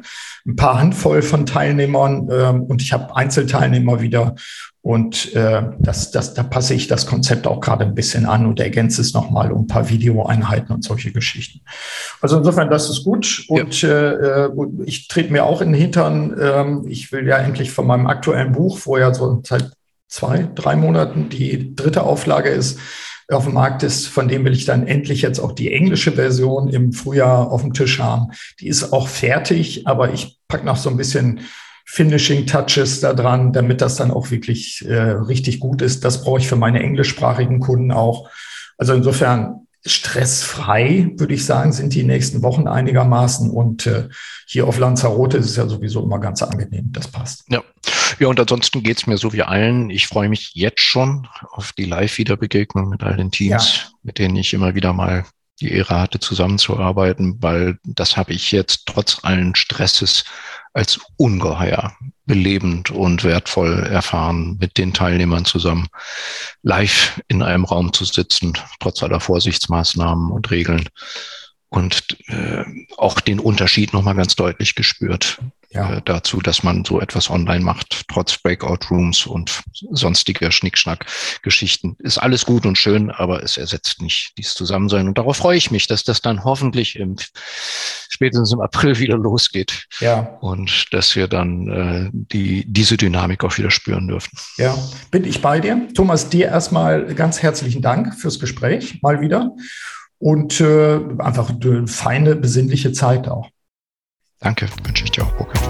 ein paar Handvoll von Teilnehmern ähm, und ich habe Einzelteilnehmer wieder. Und äh, das, das, da passe ich das Konzept auch gerade ein bisschen an und ergänze es nochmal um ein paar Videoeinheiten und solche Geschichten. Also insofern, das ist gut. Und ja. äh, ich trete mir auch in den Hintern. Ähm, ich will ja endlich von meinem aktuellen Buch, wo ja so seit zwei, drei Monaten die dritte Auflage ist, auf dem Markt ist, von dem will ich dann endlich jetzt auch die englische Version im Frühjahr auf dem Tisch haben. Die ist auch fertig, aber ich packe noch so ein bisschen Finishing Touches da dran, damit das dann auch wirklich äh, richtig gut ist. Das brauche ich für meine englischsprachigen Kunden auch. Also insofern stressfrei, würde ich sagen, sind die nächsten Wochen einigermaßen. Und äh, hier auf Lanzarote ist es ja sowieso immer ganz angenehm. Das passt. Ja, ja und ansonsten geht es mir so wie allen. Ich freue mich jetzt schon auf die Live-Wiederbegegnung mit all den Teams, ja. mit denen ich immer wieder mal die Ehre hatte, zusammenzuarbeiten, weil das habe ich jetzt trotz allen Stresses als ungeheuer belebend und wertvoll erfahren, mit den Teilnehmern zusammen live in einem Raum zu sitzen, trotz aller Vorsichtsmaßnahmen und Regeln. Und äh, auch den Unterschied nochmal ganz deutlich gespürt ja. äh, dazu, dass man so etwas online macht, trotz Breakout-Rooms und sonstiger Schnickschnack-Geschichten. Ist alles gut und schön, aber es ersetzt nicht dieses Zusammensein. Und darauf freue ich mich, dass das dann hoffentlich im, spätestens im April wieder losgeht. Ja. Und dass wir dann äh, die diese Dynamik auch wieder spüren dürfen. Ja, bin ich bei dir. Thomas, dir erstmal ganz herzlichen Dank fürs Gespräch, mal wieder. Und äh, einfach eine feine, besinnliche Zeit auch. Danke, wünsche ich dir auch, Burkhard.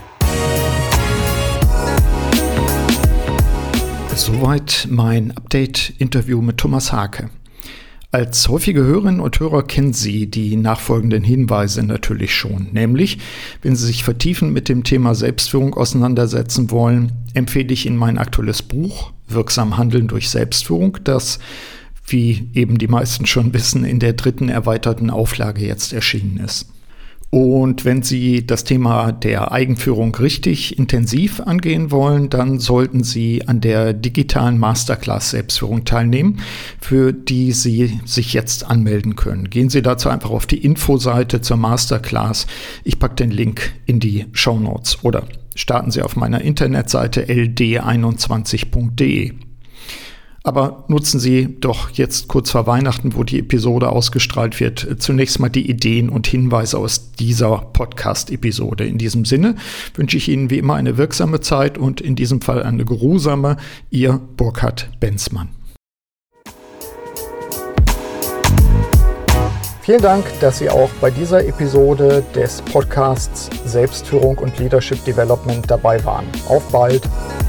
Soweit mein Update-Interview mit Thomas Hake. Als häufige Hörerinnen und Hörer kennen Sie die nachfolgenden Hinweise natürlich schon. Nämlich, wenn Sie sich vertiefend mit dem Thema Selbstführung auseinandersetzen wollen, empfehle ich Ihnen mein aktuelles Buch Wirksam Handeln durch Selbstführung, das, wie eben die meisten schon wissen, in der dritten erweiterten Auflage jetzt erschienen ist. Und wenn Sie das Thema der Eigenführung richtig intensiv angehen wollen, dann sollten Sie an der digitalen Masterclass Selbstführung teilnehmen, für die Sie sich jetzt anmelden können. Gehen Sie dazu einfach auf die Infoseite zur Masterclass. Ich packe den Link in die Shownotes oder starten Sie auf meiner Internetseite l d einundzwanzig punkt d e. Aber nutzen Sie doch jetzt kurz vor Weihnachten, wo die Episode ausgestrahlt wird, zunächst mal die Ideen und Hinweise aus dieser Podcast-Episode. In diesem Sinne wünsche ich Ihnen wie immer eine wirksame Zeit und in diesem Fall eine geruhsame. Ihr Burkhard Benzmann. Vielen Dank, dass Sie auch bei dieser Episode des Podcasts Selbstführung und Leadership Development dabei waren. Auf bald!